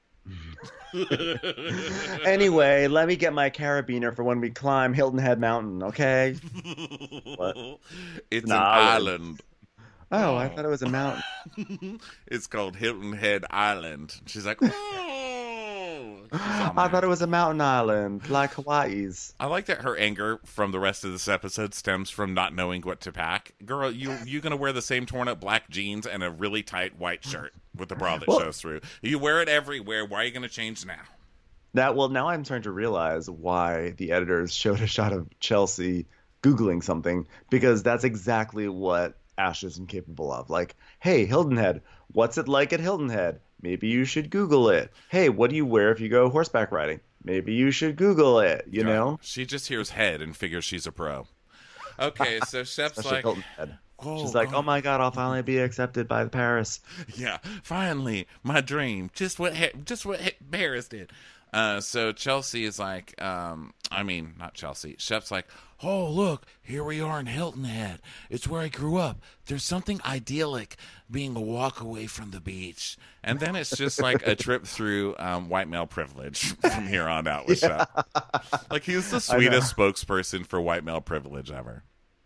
Anyway, let me get my carabiner for when we climb Hilton Head Mountain, okay? What? It's An an island. island. Oh, I thought it was a mountain. It's called Hilton Head Island. She's like, oh. She's all I thought mad. it was a mountain island, like Hawaii's. I like that her anger from the rest of this episode stems from not knowing what to pack. Girl, you you gonna wear the same torn up black jeans and a really tight white shirt with the bra that Well- shows through. You wear it everywhere. Why are you gonna change now? That well, now I'm starting to realize why the editors showed a shot of Chelsea Googling something, because that's exactly what Ash is incapable of. Like, hey, Hilton Head, what's it like at Hilton Head? Maybe you should Google it. Hey, what do you wear if you go horseback riding? Maybe you should Google it, you God, know? she just hears head and figures she's a pro. Okay, so Shep's Especially like, Hilton Head. oh, She's like, God. oh my God, I'll finally be accepted by Paris. Yeah, finally, my dream. Just what Ha- just what Ha- Paris did. Uh, so Chelsea is like, um, I mean, not Chelsea. Shep's like, oh, look, here we are in Hilton Head. It's where I grew up. There's something idyllic being a walk away from the beach. And then it's just like a trip through um, white male privilege from here on out with Shep. Like, he's the sweetest spokesperson for white male privilege ever.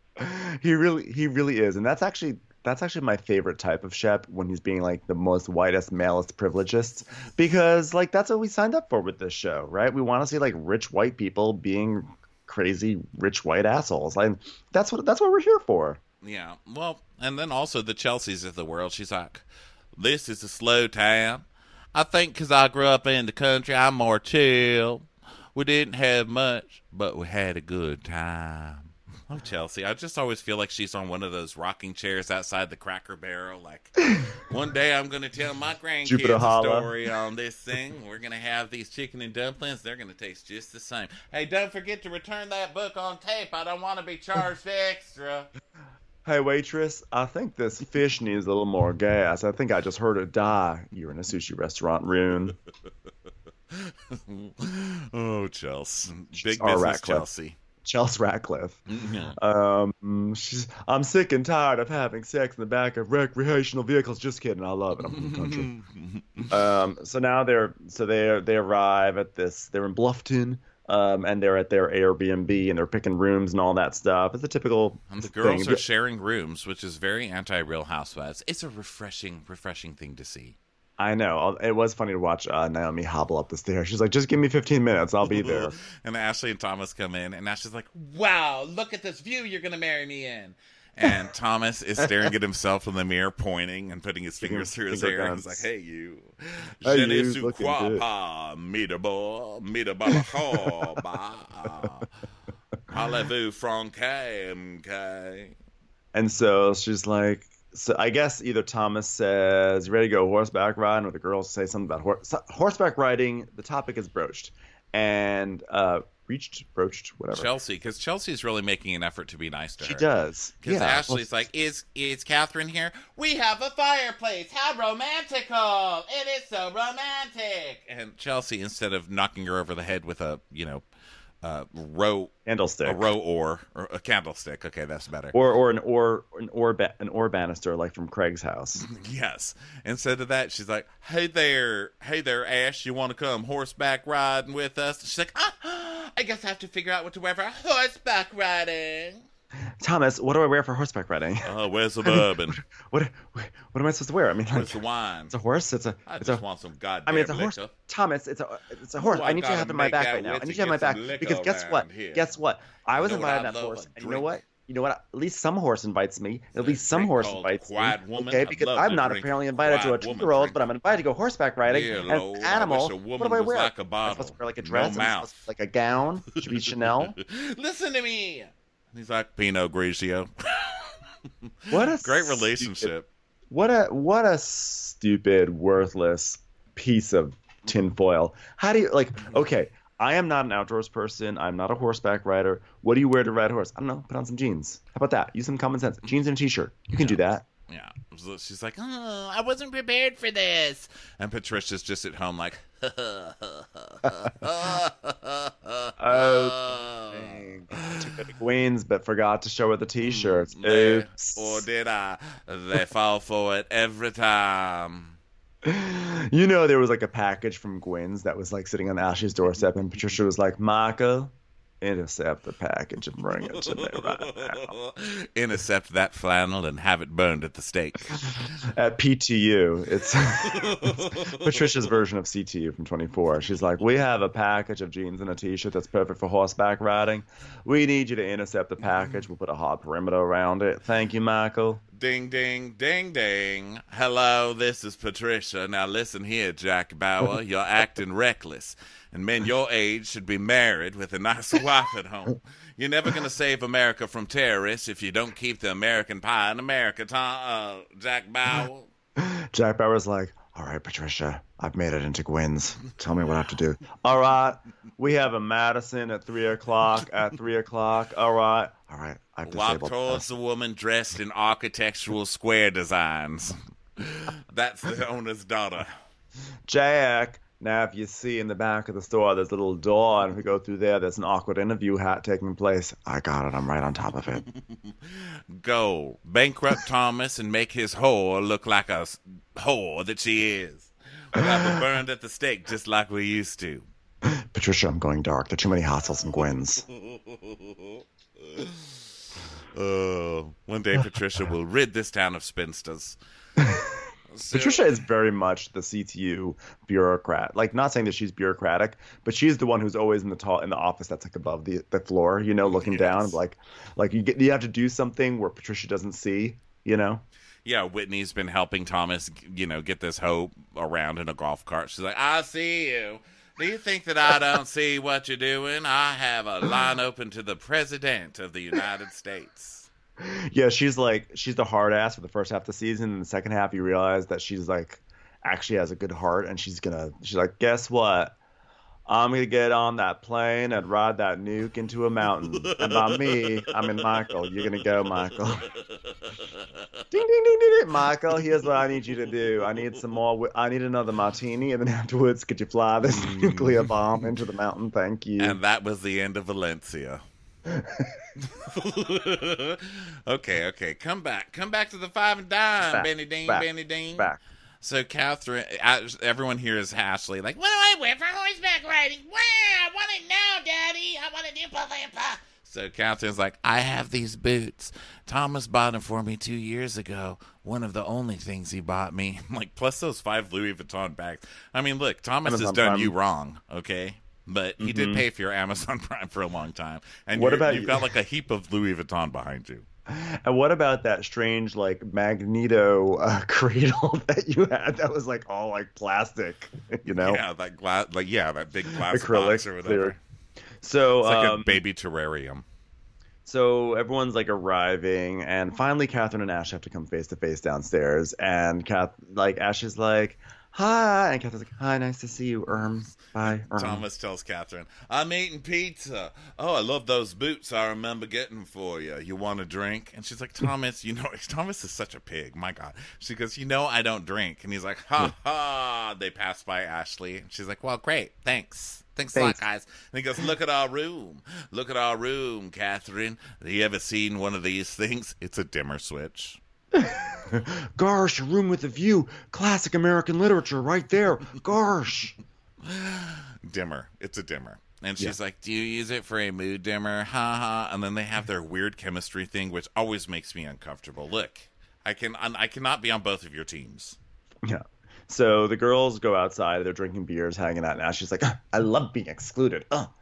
He really, he really is, and that's actually that's actually my favorite type of Shep, when he's being like the most whitest, malest, privilegist, because like that's what we signed up for with this show, right? We want to see like rich white people being crazy rich white assholes. Like that's what that's what we're here for. Yeah, well, and then also the Chelseas of the world. She's like, this is a slow town. I think because I grew up in the country, I'm more chill. We didn't have much, but we had a good time. Oh, Chelsea, I just always feel like she's on one of those rocking chairs outside the Cracker Barrel. Like, one day I'm going to tell my grandkids Jupiter a Holla. story on this thing. We're going to have these chicken and dumplings. They're going to taste just the same. Hey, don't forget to return that book on tape. I don't want to be charged extra. Hey waitress, I think this fish needs a little more gas. I think I just heard it die. You're in a sushi restaurant, Rune. Oh, Chelsea. Big our business, Ratcliffe. Chelsea. Chelsea Ratcliffe. Yeah. Um, she's. I'm sick and tired of having sex in the back of recreational vehicles. Just kidding. I love it. I'm from the country. um. So now they're. So they they arrive at this. They're in Bluffton. Um. And they're at their Airbnb and they're picking rooms and all that stuff. It's a typical. And the girls thing. are sharing rooms, which is very anti-Real Housewives. It's a refreshing, refreshing thing to see. I know. It was funny to watch uh, Naomi hobble up the stairs. She's like, "Just give me fifteen minutes. I'll be there." And Ashley and Thomas come in, and Ashley's like, wow, look at this view you're going to marry me in. And Thomas is staring at himself in the mirror, pointing and putting his fingers through his Finger hair. And he's guns. like, hey, you. Hey, Je ne you, suis looking quoi good. pas, me de bo, me de ba ba. Parlez-vous français, okay? And so she's like, so I guess either Thomas says, "You ready to go horseback riding?" or the girls say something about hor- so- horseback riding. The topic is broached. And uh, reached, broached, whatever. Chelsea, because Chelsea's really making an effort to be nice to She her. does. Because Yeah. Ashley's like, is is Catherine here? We have a fireplace. How romantical! It is so romantic. And Chelsea, instead of knocking her over the head with a, you know, uh, row Candlestick. a row oar or a candlestick. Okay, that's better. Or or an or an or ba- an or banister like from Craig's house. Yes. Instead of that, she's like, "Hey there, hey there, Ash. You want to come horseback riding with us?" She's like, ah, "I guess I have to figure out what to wear for horseback riding." Thomas, what do I wear for horseback riding? Uh, where's the bourbon? What what am I supposed to wear? I mean, like, Where's the wine? it's a horse. It's a. I It's just a. want some goddamn I mean, it's a horse. liquor. Thomas, it's a. It's a horse. Ooh, I I need you to gotta have it in my make back that right now. wit I need to you to have my get some back liquor because guess around what? here. Guess what? I was You know what invited I on that love? horse, A and you know drink. what? you know what? At least some horse invites me. At a least some drink horse called invites Quiet me. Woman. Okay, I'd because love I'm to not drink apparently invited to a Quiet Woman two-year-old, drink. but I'm invited to go horseback riding. Dear and Lord, an I animal. wish a woman what do I was wear? like a Am I bottle. supposed to wear like a No dress? Am I mouth. supposed to- like a gown? Should be Chanel. Listen to me. He's like Pinot Grigio. What a Great stupid- relationship. What a what a stupid, worthless piece of tinfoil. How do you like? Okay, I am not an outdoors person. I'm not a horseback rider. What do you wear to ride a horse? I don't know. Put on some jeans. How about that? Use some common sense. Jeans and a t-shirt. You can do that. Yeah. So she's like, oh, I wasn't prepared for this. And Patricia's just at home like, Oh, took her to Queens, but forgot to show her the t-shirts. They- Oops. or did I? They fall for it every time. You know, there was like a package from Gwen's that was like sitting on Ashley's doorstep, and Patricia was like, Michael, intercept the package and bring it to me right now. Intercept that flannel and have it burned at the stake. At P T U, it's, it's Patricia's version of C T U from twenty-four. She's like, we have a package of jeans and a t-shirt that's perfect for horseback riding. We need you to intercept the package. We'll put a hard perimeter around it. Thank you, Michael. Ding, ding, ding, ding. Hello, this is Patricia. Now listen here, Jack Bauer. You're acting reckless. And men your age should be married with a nice wife at home. You're never going to save America from terrorists if you don't keep the American pie in America, Tom, uh, Jack Bauer. Jack Bauer's like, all right, Patricia, I've made it into Gwen's. Tell me what I have to do. All right, we have a Madison at three o'clock. At three o'clock. All right. All right. I've Walk disabled towards this. the woman dressed in architectural square designs. That's the owner's daughter. Jack. Now, if you see in the back of the store, there's a little door, and if we go through there, there's an awkward interview hat taking place. I got it. I'm right on top of it. Go bankrupt Thomas and make his whore look like a s- whore that she is. We'll have her burned at the stake just like we used to. Patricia, I'm going dark. There are too many hostels in Gwen's. Uh, one day Patricia will rid this town of spinsters. So- Patricia is very much the C T U bureaucrat. Like, not saying that she's bureaucratic, but she's the one who's always in the tall in the office that's like above the, the floor, you know, looking Yes. down. Like, like you get you have to do something where Patricia doesn't see, you know. Yeah, Whitney's been helping Thomas, you know, get this hoe around in a golf cart. She's like, I see you. Do you think that I don't see what you're doing? I have a line open to the President of the United States. Yeah, she's like she's the hard ass for the first half of the season, and the second half you realize that she's like actually has a good heart, and she's gonna she's like, guess what? I'm gonna get on that plane and ride that nuke into a mountain, and by me, I mean Michael. You're gonna go, Michael. Ding ding ding ding ding, Michael. Here's what I need you to do. I need some more. wi- I need another martini, and then afterwards, could you fly this nuclear bomb into the mountain? Thank you. And that was the end of Valencia. okay, okay. Come back. Come back to the five and dime, Back, Benny Dean, back, Benny Dean. Back. So Catherine, Ash- everyone here is Ashley. Like, What do I wear for horseback riding? Where? I want it now, Daddy. I want a Oompa Loompa. so Catherine's like, I have these boots. Thomas bought them for me two years ago. One of the only things he bought me. I'm like, plus those five Louis Vuitton bags. I mean, look, Thomas Amazon has done Prime. you wrong, okay? But he did Mhm. pay for your Amazon Prime for a long time. And What you're- about you've you? got like a heap of Louis Vuitton behind you. And what about that strange like Magneto uh, cradle that you had that was like all like plastic, you know? Yeah, that glass, like yeah, that big glass Acrylic, box or whatever. clear. So It's like um, a baby terrarium. so everyone's like arriving, and finally Catherine and Ash have to come face to face downstairs, and Kath like Ash is like, hi, and Catherine's like, hi, nice to see you, Erm. Bye, Erm. Thomas tells Catherine, I'm eating pizza. Oh, I love those boots I remember getting for you. You want a drink? And she's like, Thomas, you know, Thomas is such a pig. My God. She goes, you know, I don't drink. And he's like, ha ha. They pass by Ashley. And she's like, well, great. Thanks. Thanks, a lot, Thanks. guys. And he goes, look at our room. Look at our room, Catherine. Have you ever seen one of these things? It's a dimmer switch. Gosh, a room with a view. Classic American literature right there. Gosh. Dimmer. It's a dimmer. And she's like, do you use it for a mood dimmer? Ha ha. And then they have their weird chemistry thing, which always makes me uncomfortable. Look, I can I cannot be on both of your teams. Yeah. So the girls go outside. They're drinking beers, hanging out. And Ashley's like, "Ah, I love being excluded. Uh,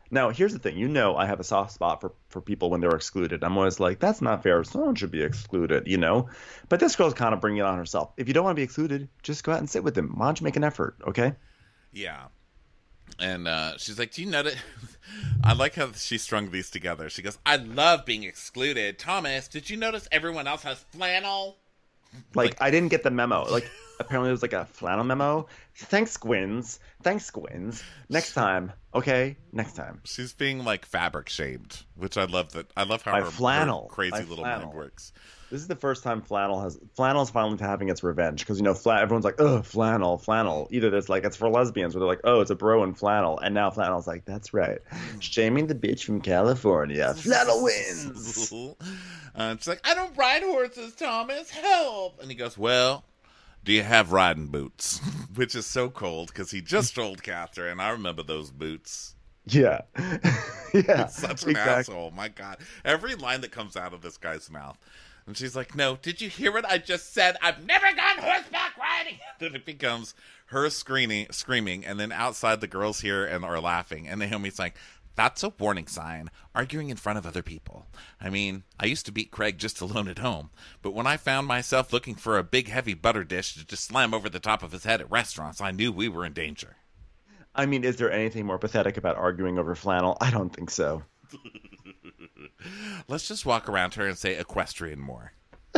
Now, here's the thing. You know I have a soft spot for, for people when they're excluded. I'm always like, that's not fair. Someone should be excluded, you know? But this girl's kind of bringing it on herself. If you don't want to be excluded, just go out and sit with them. Why don't you make an effort, okay? Yeah. And uh, she's like, do you notice? I like how she strung these together. She goes, I love being excluded. Thomas, did you notice everyone else has flannel? Like, I didn't get the memo. Like, apparently it was like a flannel memo. Thanks, Gwyn's. Thanks, Gwyn's. Next time, okay? Next time. She's being like fabric shamed, which I love. That I love how By her, flannel. her crazy By little flannel. mind works. This is the first time flannel has flannel's finally having its revenge because you know fla- everyone's like, oh, flannel, flannel. Either it's like it's for lesbians, or they're like, oh, it's a bro in flannel, and now flannel's like, that's right, shaming the bitch from California. Flannel wins. Uh, she's like, I don't ride horses, Thomas. Help! And he goes, well, do you have riding boots? Which is so cold because he just told Catherine. I remember those boots. Yeah, yeah. Such an exactly. asshole. My God, every line that comes out of this guy's mouth. And she's like, no, did you hear what I just said? I've never gone horseback riding. Then it becomes her screaming, screaming, and then outside the girls hear and are laughing. And Naomi's like, that's a warning sign, arguing in front of other people. I mean, I used to beat Craig just alone at home, but when I found myself looking for a big heavy butter dish to just slam over the top of his head at restaurants, I knew we were in danger. I mean, is there anything more pathetic about arguing over flannel? I don't think so. Let's just walk around her and say equestrian more.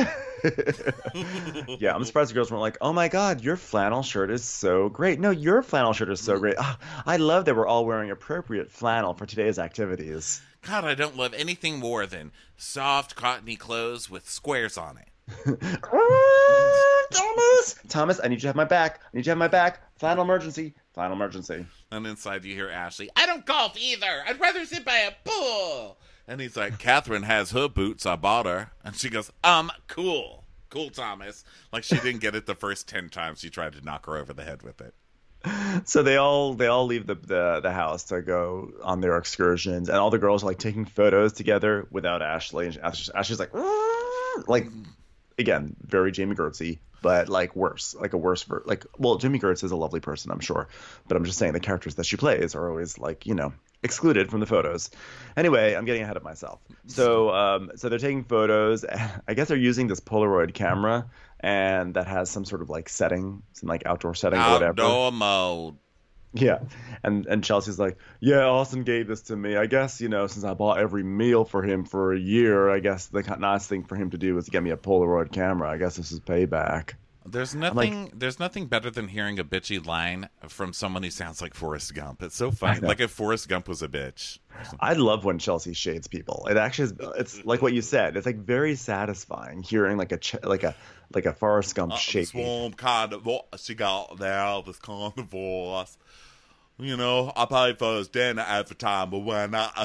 Yeah, I'm surprised the girls weren't like, oh my God, your flannel shirt is so great. No, your flannel shirt is so great. Oh, I love that we're all wearing appropriate flannel for today's activities. God, I don't love anything more than soft, cottony clothes with squares on it. Thomas! Thomas, I need you to have my back. I need you to have my back. Flannel emergency. Flannel emergency. And inside you hear Ashley, I don't golf either. I'd rather sit by a pool. And he's like, Catherine has her boots. I bought her. And she goes, um, cool. Cool, Thomas. Like she didn't get it the first ten times she tried to knock her over the head with it. So they all they all leave the, the the house to go on their excursions, and all the girls are like taking photos together without Ashley. And Ashley's, Ashley's like, "Mm," like again, very Jamie Gertzy, but like worse, like a worse ver- like. Well, Jamie Gertz is a lovely person, I'm sure, but I'm just saying the characters that she plays are always like, you know, excluded from the photos. Anyway, I'm getting ahead of myself. So um, so they're taking photos. I guess they're using this Polaroid camera, and that has some sort of like setting, some like outdoor setting or whatever. Outdoor mode. Yeah. And and Chelsea's like, yeah, Austin gave this to me. I guess, you know, since I bought every meal for him for a year, I guess the nice thing for him to do is get me a Polaroid camera. I guess this is payback. There's nothing there's nothing better than hearing a bitchy line from someone who sounds like Forrest Gump. It's so funny. Like if Forrest Gump was a bitch. I love when Chelsea shades people. It actually is, it's like what you said. It's like very satisfying hearing like a ch- like a like a Forrest Gump Uh, shade. this warm carnivore she got there, this carnivore. You know, I paid for his dinner every time, but when I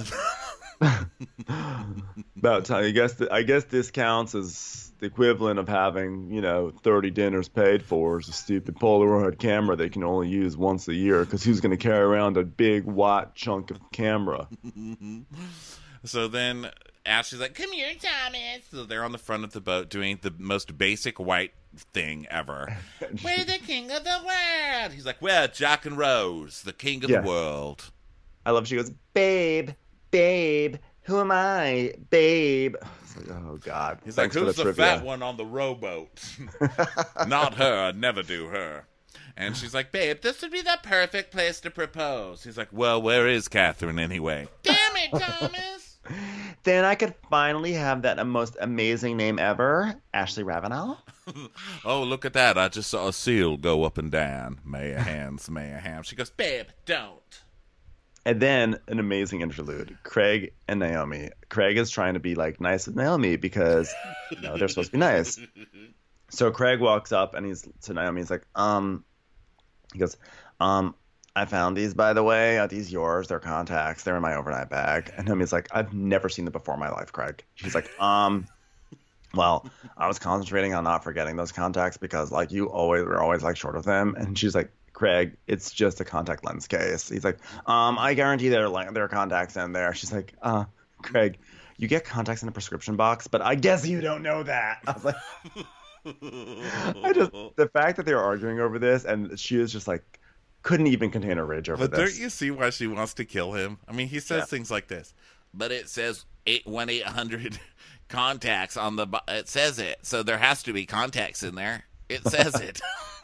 About time. I guess th- I guess this counts as the equivalent of having, you know, thirty dinners paid for is a stupid Polaroid camera they can only use once a year because who's going to carry around a big white chunk of camera? So then Ashley's like, come here, Thomas. So they're on the front of the boat doing the most basic white thing ever. We're the king of the world. He's like, we're Jack and Rose, the king of Yeah. the world. I love she goes, babe, babe, who am I? Babe. It's like, oh, God. He's Thanks like, for who's the, trivia. fat one on the rowboat? Not her. I'd never do her. And she's like, babe, this would be the perfect place to propose. He's like, well, where is Catherine anyway? Damn it, Thomas. Then I could finally have that most amazing name ever, Ashley Ravenel. Oh, look at that. I just saw a seal go up and down. May a hands, may a ham. She goes, babe, don't. And then an amazing interlude. Craig and Naomi. Craig is trying to be like nice with Naomi because, you know, they're supposed to be nice. So Craig walks up and he's to Naomi. He's like, um, he goes, um, I found these, by the way. Are these yours? They're contacts. They're in my overnight bag. And Naomi's like, I've never seen them before in my life, Craig. She's like, um, well, I was concentrating on not forgetting those contacts because like you always were always like short of them. And she's like, Craig, it's just a contact lens case. He's like, um, I guarantee there are, like, there are contacts in there. She's like, uh, Craig, you get contacts in a prescription box, but I guess you don't know that. I was like, I just, the fact that they were arguing over this and she is just like couldn't even contain a rage over But this. don't you see why she wants to kill him? I mean, he says Yeah. things like this. But it says eight one eight hundred contacts on the. bo- It says it, so there has to be contacts in there. It says it.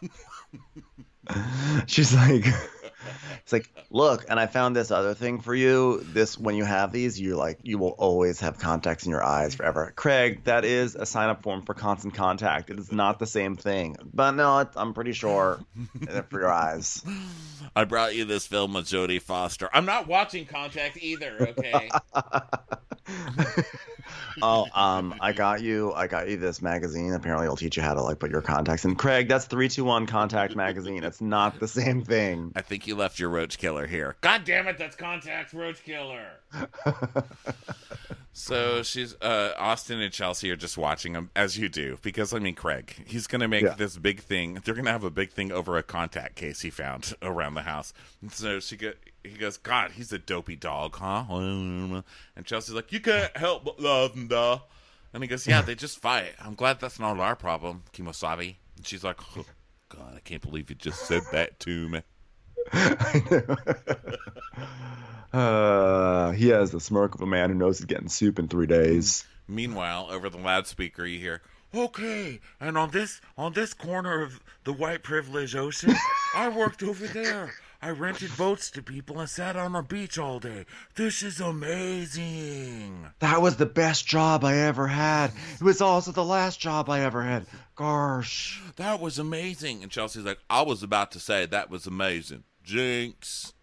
She's like, it's like, look, and I found this other thing for you. This, when you have these, you like, you will always have contacts in your eyes forever. Craig, that is a sign up form for constant contact. It is not the same thing, but no, it, I'm pretty sure uh, for your eyes. I brought you this film with Jodie Foster. I'm not watching Contact either. Okay. Oh, um, I got you. I got you this magazine. Apparently, it'll teach you how to like put your contacts in. Craig, that's three two one Contact magazine. It's not the same thing. I think you left your roach killer here. God damn it, that's Contact's roach killer. So she's uh, Austin and Chelsea are just watching him, as you do, because I mean, Craig, he's gonna make Yeah. this big thing. They're gonna have a big thing over a Contact case he found around the house. And so she go, he goes, God, he's a dopey dog, huh? And Chelsea's like, you can't help but love him, though. And he goes, yeah, they just fight. I'm glad that's not our problem, Kimosabi. And she's like, oh, God, I can't believe you just said that to me. Uh, he has the smirk of a man who knows he's getting soup in three days. Meanwhile, over the loudspeaker, you hear, okay, and on this on this corner of the white privilege ocean, I worked over there. I rented boats to people and sat on a beach all day. This is amazing. That was the best job I ever had. It was also the last job I ever had. Gosh. That was amazing. And Chelsea's like, I was about to say that was amazing. Jinx.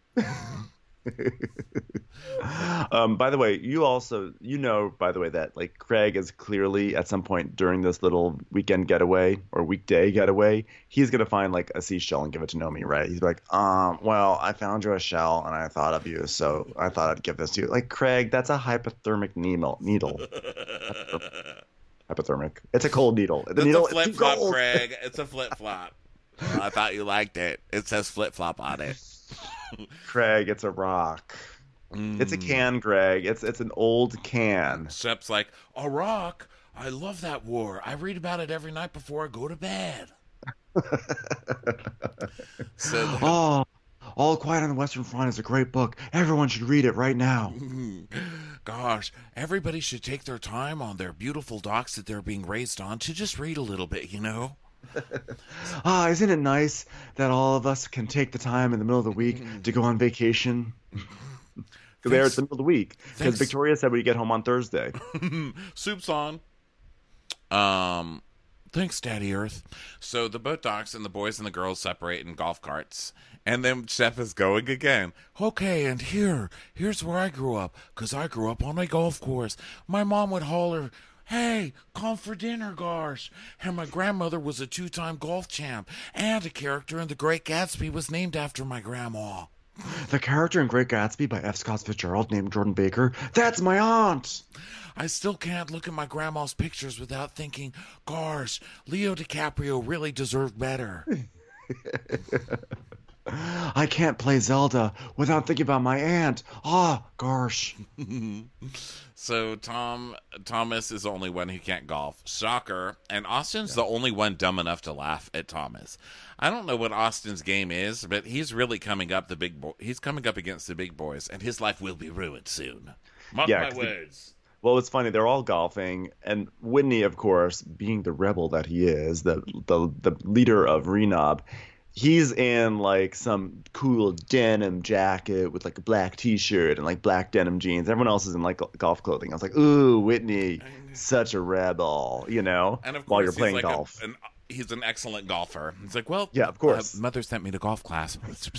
Um, by the way, you also, you know, by the way, that like Craig is clearly at some point during this little weekend getaway or weekday getaway, he's going to find like a seashell and give it to Nomi, right? He's like, um, well, I found you a shell and I thought of you, so I thought I'd give this to you. Like, Craig, that's a hypothermic needle. needle. Hypothermic. It's a cold needle. The It's needle a flip flop, gold. Craig. It's a flip flop. Well, I thought you liked it. It says flip flop on it. Craig, it's a rock. It's a can, Greg. It's it's an old can. Shep's like, a rock? I love that war. I read about it every night before I go to bed. So the- Oh, All Quiet on the Western Front is a great book. Everyone should read it right now. Gosh, everybody should take their time on their beautiful docks that they're being raised on to just read a little bit, you know? Ah, isn't it nice that all of us can take the time in the middle of the week to go on vacation? Because there it's the middle of the week. Because Thanks. Victoria said we get home on Thursday. Soup's on. Um, thanks, Daddy Earth. So the boat docks and the boys and the girls separate in golf carts. And then Shep is going again. Okay, and here, here's where I grew up. Because I grew up on a golf course. My mom would holler, hey, come for dinner, gosh. And my grandmother was a two-time golf champ. And a character in The Great Gatsby was named after my grandma. The character in Great Gatsby by F. Scott Fitzgerald named Jordan Baker. That's my aunt. I still can't look at my grandma's pictures without thinking, gosh, Leo DiCaprio really deserved better. I can't play Zelda without thinking about my aunt. Ah, gosh. So Tom Thomas is the only one who can't golf. Shocker. And Austin's the only one dumb enough to laugh at Thomas. I don't know what Austin's game is, but he's really coming up the big boy. He's coming up against the big boys, and his life will be ruined soon. Mark Yeah, my 'cause the- words. Well, it's funny. They're all golfing, and Whitney, of course, being the rebel that he is, the the the leader of Renob, he's in like some cool denim jacket with like a black T-shirt and like black denim jeans. Everyone else is in like go- golf clothing. I was like, ooh, Whitney, such a rebel, you know, And of course, while you're he's playing like a- golf. an, he's an excellent golfer. He's like, well, Yeah, of course. uh, mother sent me to golf class.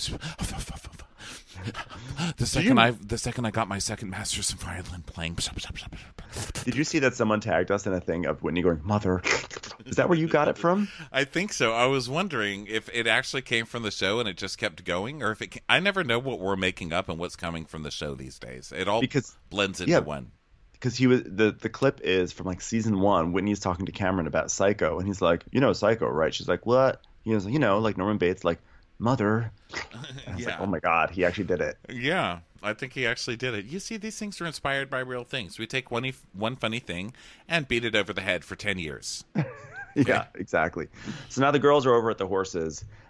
The second I the second I got my second master's in violin playing. Did you see that someone tagged us in a thing of Whitney going, mother? Is that where you got it from? I think so. I was wondering if it actually came from the show and it just kept going, or if it. Ca- I never know what we're making up and what's coming from the show these days. It all Because- blends into yeah. one. Because he was the the clip is from like season one. Whitney's talking to Cameron about Psycho, and he's like, you know, Psycho, right? She's like, what? He was, you know, like Norman Bates, like, mother. And I was Yeah. like, oh my god, he actually did it. Yeah, I think he actually did it. You see, these things are inspired by real things. We take one e- one funny thing and beat it over the head for ten years. Yeah, exactly. So now the girls are over at the horses,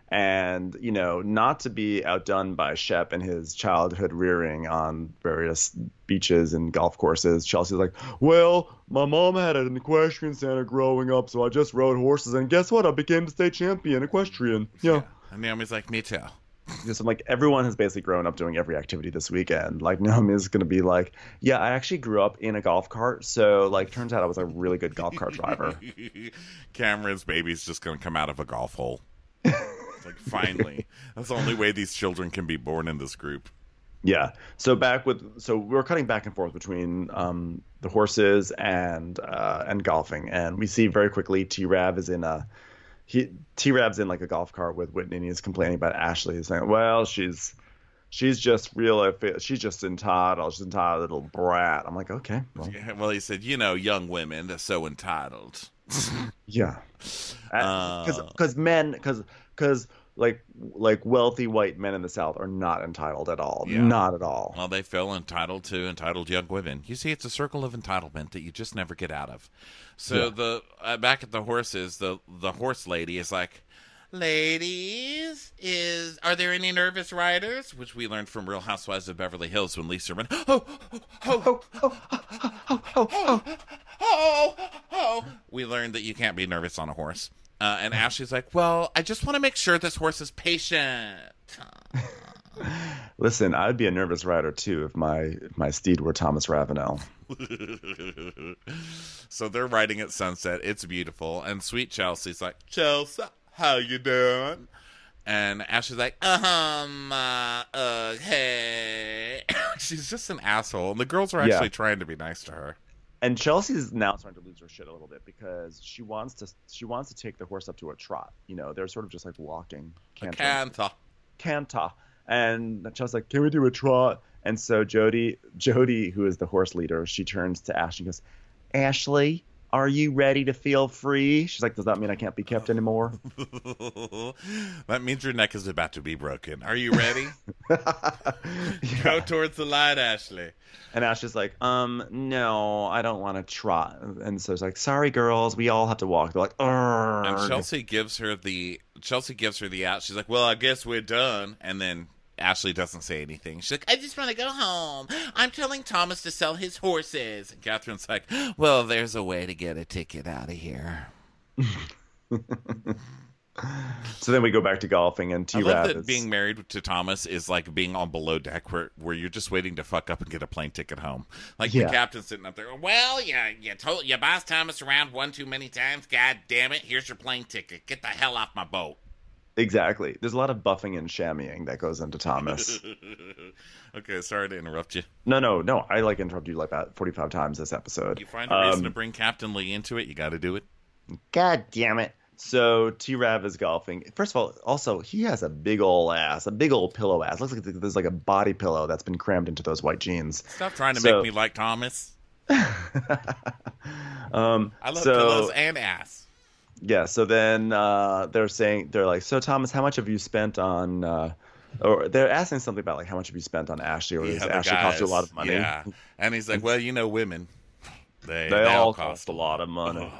And, you know, not to be outdone by Shep and his childhood rearing on various beaches and golf courses, Chelsea's like, well, my mom had an equestrian center growing up, so I just rode horses, and guess what? I became the state champion equestrian. Yeah. And Naomi's like, me too. Because I'm like, everyone has basically grown up doing every activity this weekend. Like, Naomi is going to be like, yeah, I actually grew up in a golf cart, so, like, turns out I was a really good golf cart driver. Cameron's baby's just going to come out of a golf hole. It's like, finally. That's the only way these children can be born in this group. Yeah. So back with, so we're cutting back and forth between um, the horses and uh, and golfing, and we see very quickly T-Rav is in a, he T-Rav's in like a golf cart with Whitney, and he's complaining about Ashley. He's saying, well, she's she's just real, she's just entitled, she's entitled little brat. I'm like, okay. Well, Yeah, well, he said, you know, young women, they're so entitled. yeah. Uh. Because because men, because because like like wealthy white men in the South are not entitled at all. Yeah. Not at all. Well, they feel entitled to entitled young women. You see, it's a circle of entitlement that you just never get out of. So Yeah. the uh, back at the horses, the the horse lady is like, ladies, is are there any nervous riders? Which we learned from Real Housewives of Beverly Hills when Lisa went, oh, oh, oh, oh, oh, oh, oh. We learned that you can't be nervous on a horse. Uh, and Ashley's like, well, I just want to make sure this horse is patient. Listen, I'd be a nervous rider too if my if my steed were Thomas Ravenel. So they're riding at sunset. It's beautiful. And sweet Chelsea's like, Chelsea, how you doing? And Ashley's like, um, uh, uh, hey. She's just an asshole. And the girls are actually Yeah. trying to be nice to her. And Chelsea's now starting to lose her shit a little bit because she wants to she wants to take the horse up to a trot. You know, they're sort of just like walking. Canter. Canta. Canta. And Chelsea's like, can we do a trot? And so Jody, Jody, who is the horse leader, she turns to Ashley and goes, Ashley, are you ready to feel free? She's like, does that mean I can't be kept anymore? That means your neck is about to be broken. Are you ready? Go towards the light, Ashley. And Ashley's like, um, no, I don't want to trot. And so it's like, sorry, girls, we all have to walk. They're like, Argh. And Chelsea gives her the Chelsea gives her the out. She's like, well, I guess we're done. And then Ashley doesn't say anything. She's like, I just want to go home. I'm telling Thomas to sell his horses. and Catherine's like, well, there's a way to get a ticket out of here. So then we go back to golfing, and I love T-Rav that is being married to Thomas is like being on below deck where, where you're just waiting to fuck up and get a plane ticket home. Like Yeah. the captain's sitting up there. Well, you, you told you bossed Thomas around one too many times. God damn it. Here's your plane ticket. Get the hell off my boat. exactly. There's a lot of buffing and shammying that goes into Thomas. Okay, sorry to interrupt you. no, no, no. I like interrupted you like that forty-five times this episode. You find a reason Um, to bring Captain Lee into it, you got to do it. God damn it. So T-Rav is golfing. First of all, also, he has a big ol' ass, a big old pillow ass. Looks like there's like a body pillow that's been crammed into those white jeans. Stop trying to So- make me like Thomas. um, I love so, pillows and ass. Yeah, so then uh, they're saying, they're like, so Thomas, how much have you spent on, uh, or they're asking something about like, how much have you spent on Ashley, or Yeah, does the Ashley cost you a guys. lot of money? Yeah. And he's like, well, you know, women. They, They, they all cost a lot of money.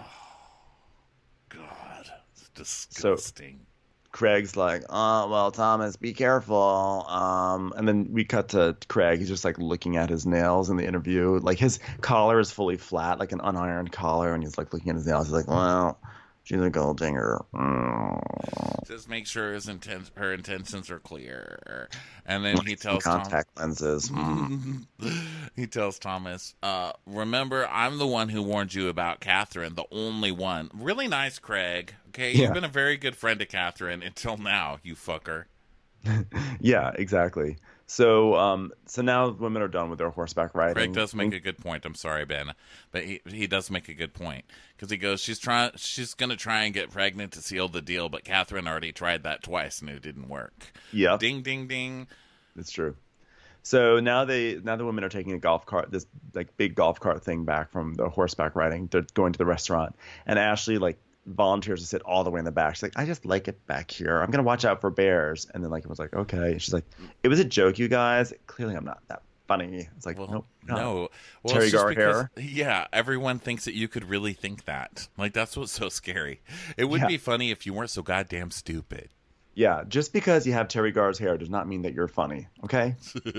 God, it's disgusting. Craig's like, oh, well, Thomas, be careful. Um, and then we cut to Craig. He's just like looking at his nails in the interview. Like his collar is fully flat, like an unironed collar. And he's like looking at his nails. He's like, well, she's a gold digger. Mm. Just make sure his inten- her intentions are clear. And then he tells Contact lenses. Mm. Thomas, he tells Thomas, uh, remember, I'm the one who warned you about Catherine, the only one. Really nice, Craig. Okay, Yeah. you've been a very good friend to Catherine until now, you fucker. Yeah, exactly. So, um, so now women are done with their horseback riding. Craig does make a good point. I'm sorry, Ben, but he he does make a good point because he goes, she's trying, she's gonna try and get pregnant to seal the deal, but Catherine already tried that twice and it didn't work. Yep. Ding, ding, ding. It's true. So now they now the women are taking a golf cart, this like big golf cart thing back from the horseback riding. They're going to the restaurant, and Ashley like volunteers to sit all the way in the back. She's like, I just like it back here. I'm gonna watch out for bears. And then like it was like, okay. She's like, it was a joke, you guys. Clearly, I'm not that funny. It's like, Well, nope, no. no. Well, Terry it's just Garr because- Yeah, everyone thinks that you could really think that. Like, that's what's so scary. It would Yeah. be funny if you weren't so goddamn stupid. Yeah, just because you have Terry Garr's hair does not mean that you're funny, okay?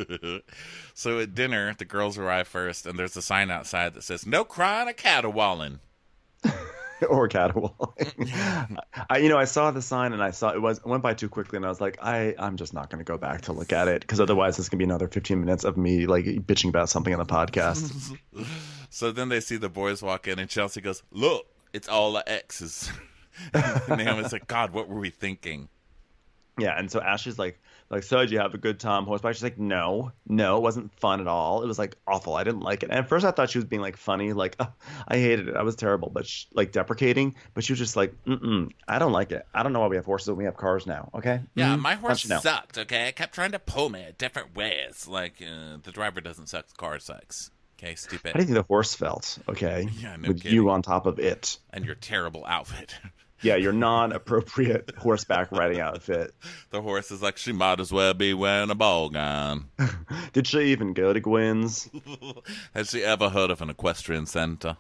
So at dinner, the girls arrive first, and there's a sign outside that says, no crying or caterwauling. Or caterwauling. I, you know, I saw the sign and I saw it was it went by too quickly, and I was like, I, I'm just not going to go back to look at it because otherwise it's going to be another fifteen minutes of me like bitching about something on the podcast. So then they see the boys walk in, and Chelsea goes, look, it's all the exes. And Naomi's like, God, what were we thinking? Yeah, and so Ashley's like, like, so did you have a good time horseback? She's like, no, no, it wasn't fun at all. It was like awful. I didn't like it. And at first I thought she was being like funny, like, oh, I hated it. I was terrible, but she, like deprecating. But she was just like, mm-mm, I don't like it. I don't know why we have horses when we have cars now. Okay. Yeah, Mhm. my horse Punch it now. sucked, okay? It kept trying to pull me different ways. Like, uh, the driver doesn't suck, the car sucks. Okay, stupid. How do you think the horse felt? Okay. Yeah, no With kidding. you on top of it. And your terrible outfit. Yeah, your non-appropriate horseback riding outfit. The horse is like, she might as well be wearing a ball gown. Did she even go to Gwynn's? Has she ever heard of an equestrian center?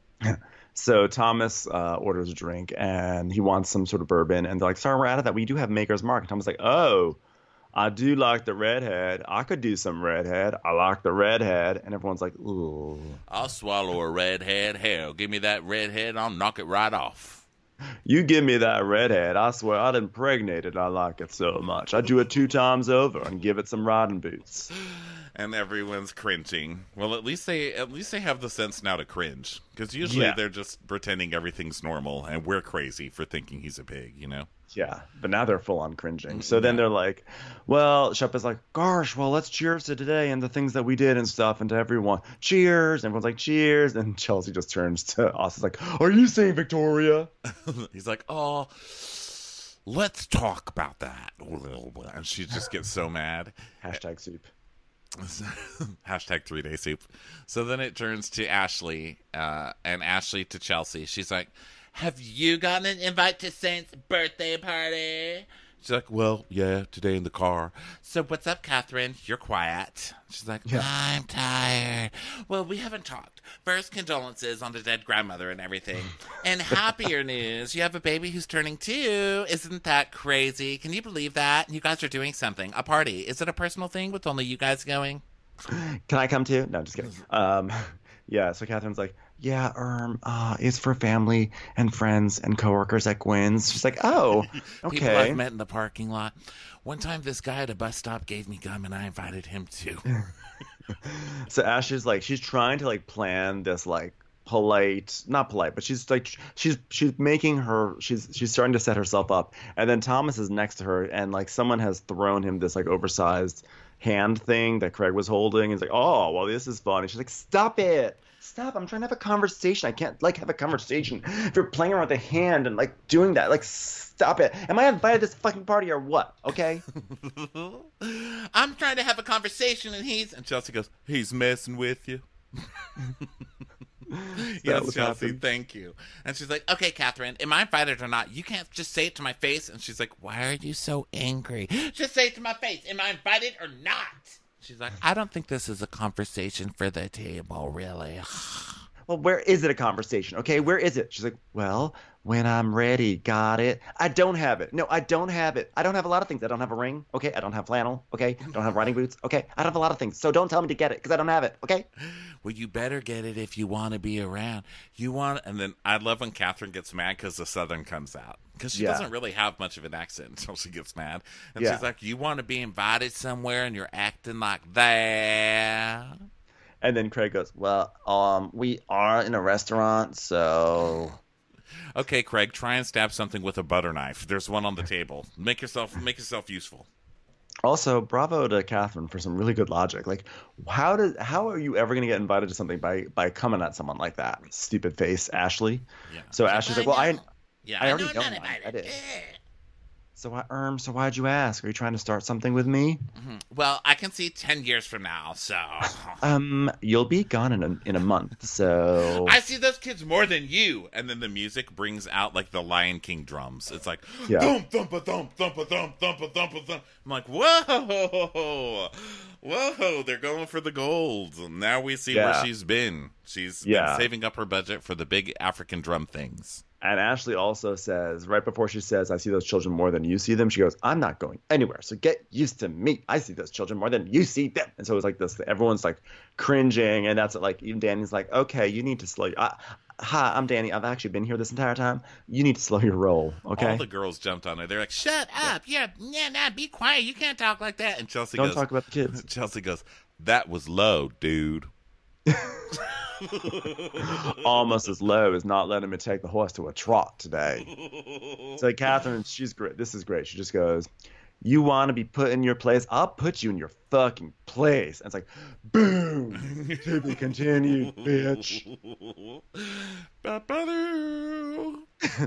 So Thomas uh, orders a drink, and he wants some sort of bourbon. And they're like, sorry, we're out of that. We do have Maker's Mark. And Thomas is like, oh, I do like the redhead. I could do some redhead. I like the redhead. And everyone's like, ooh. I'll swallow a redhead. Hell, give me that redhead, I'll knock it right off. You give me that redhead. I swear I'd impregnate it. I like it so much. I'd do it two times over and give it some riding boots. And everyone's cringing. Well, at least they at least they have the sense now to cringe, because usually Yeah. they're just pretending everything's normal, and we're crazy for thinking he's a pig. You know? Yeah, but now they're full on cringing. So then they're like, well, Shep is like, gosh, well, let's cheers to today and the things that we did and stuff, and to everyone. Cheers. And everyone's like, cheers. And Chelsea just turns to Austin's like, are you saying Victoria? He's like, oh, let's talk about that. And she just gets so mad. Hashtag soup. Hashtag three day soup. So then it turns to Ashley, uh, and Ashley to Chelsea. She's like, have you gotten an invite to Saint's birthday party? She's like, well, yeah, today in the car. So what's up, Catherine? You're quiet. She's like, Yeah. I'm tired. Well, we haven't talked. First, condolences on the dead grandmother and everything. And happier news, you have a baby who's turning two. Isn't that crazy? Can you believe that? You guys are doing something. A party. Is it a personal thing with only you guys going? Can I come too? No, just kidding. Um, yeah, so Catherine's like, yeah, um, uh, it's for family and friends and coworkers at Gwynn's. She's like, oh, People okay. I've met in the parking lot. One time this guy at a bus stop gave me gum and I invited him too. So Ashley's like, she's trying to like plan this like polite, not polite, but she's like, she's she's making her, she's she's starting to set herself up. And then Thomas is next to her, and like someone has thrown him this like oversized hand thing that Craig was holding. He's like, oh, well, this is fun. And she's like, stop it. Stop. I'm trying to have a conversation. I can't like have a conversation if you're playing around with a hand and like doing that. Like, stop it. Am I invited to this fucking party or what? Okay. I'm trying to have a conversation and he's... And Chelsea goes, he's messing with you. Yes, what Chelsea, happened? thank you. And she's like, okay, Catherine, am I invited or not? You can't just say it to my face. And she's like, why are you so angry? Just say it to my face. Am I invited or not? She's like, I don't think this is a conversation for the table, really. Well, where is it a conversation? Okay, where is it? She's like, well, when I'm ready. Got it. I don't have it. No, I don't have it. I don't have a lot of things. I don't have a ring. Okay, I don't have flannel. Okay, I don't have riding boots. Okay, I don't have a lot of things. So don't tell me to get it because I don't have it. Okay. Well, you better get it if you want to be around. You want, and then I love when Catherine gets mad because the Southern comes out, because she Yeah. doesn't really have much of an accent until she gets mad, and Yeah. she's like, "You want to be invited somewhere, and you're acting like that." And then Craig goes, well, um, we are in a restaurant, so Okay, Craig, try and stab something with a butter knife. There's one on the table. Make yourself make yourself useful. Also, bravo to Catherine for some really good logic. Like, how does how are you ever going to get invited to something by by coming at someone like that? Stupid face, Ashley. Yeah. So Ashley's like, well, I Yeah, I I already know know I'm mine. not I invited. did. Eh. so I um so why'd you ask? Are you trying to start something with me? Well, I can see ten years from now, so Um, you'll be gone in a in a month, so I see those kids more than you. And then the music brings out like the Lion King drums. It's like Yeah. thump thump a thump thump a thump thump a thump a thump. I'm like, whoa! Whoa, they're going for the gold. Now we see Yeah. where she's been. She's Yeah. been saving up her budget for the big African drum things. And Ashley also says, right before she says, I see those children more than you see them, she goes, I'm not going anywhere. So get used to me. I see those children more than you see them. And so it's like this, everyone's like cringing. And that's like, even Danny's like, okay, you need to slow your, I, hi, I'm Danny. I've actually been here this entire time. You need to slow your roll. Okay. All the girls jumped on her. They're like, Shut up. Yeah, yeah, nah, be quiet. You can't talk like that. and Chelsea Don't goes, talk about the kids. Chelsea goes, that was low, dude. Almost as low as not letting me take the horse to a trot today. So Catherine, she's great. This is great. She just goes, you want to be put in your place? I'll put you in your fucking place. And it's like, boom, to be continued, bitch. Ba-ba-doo.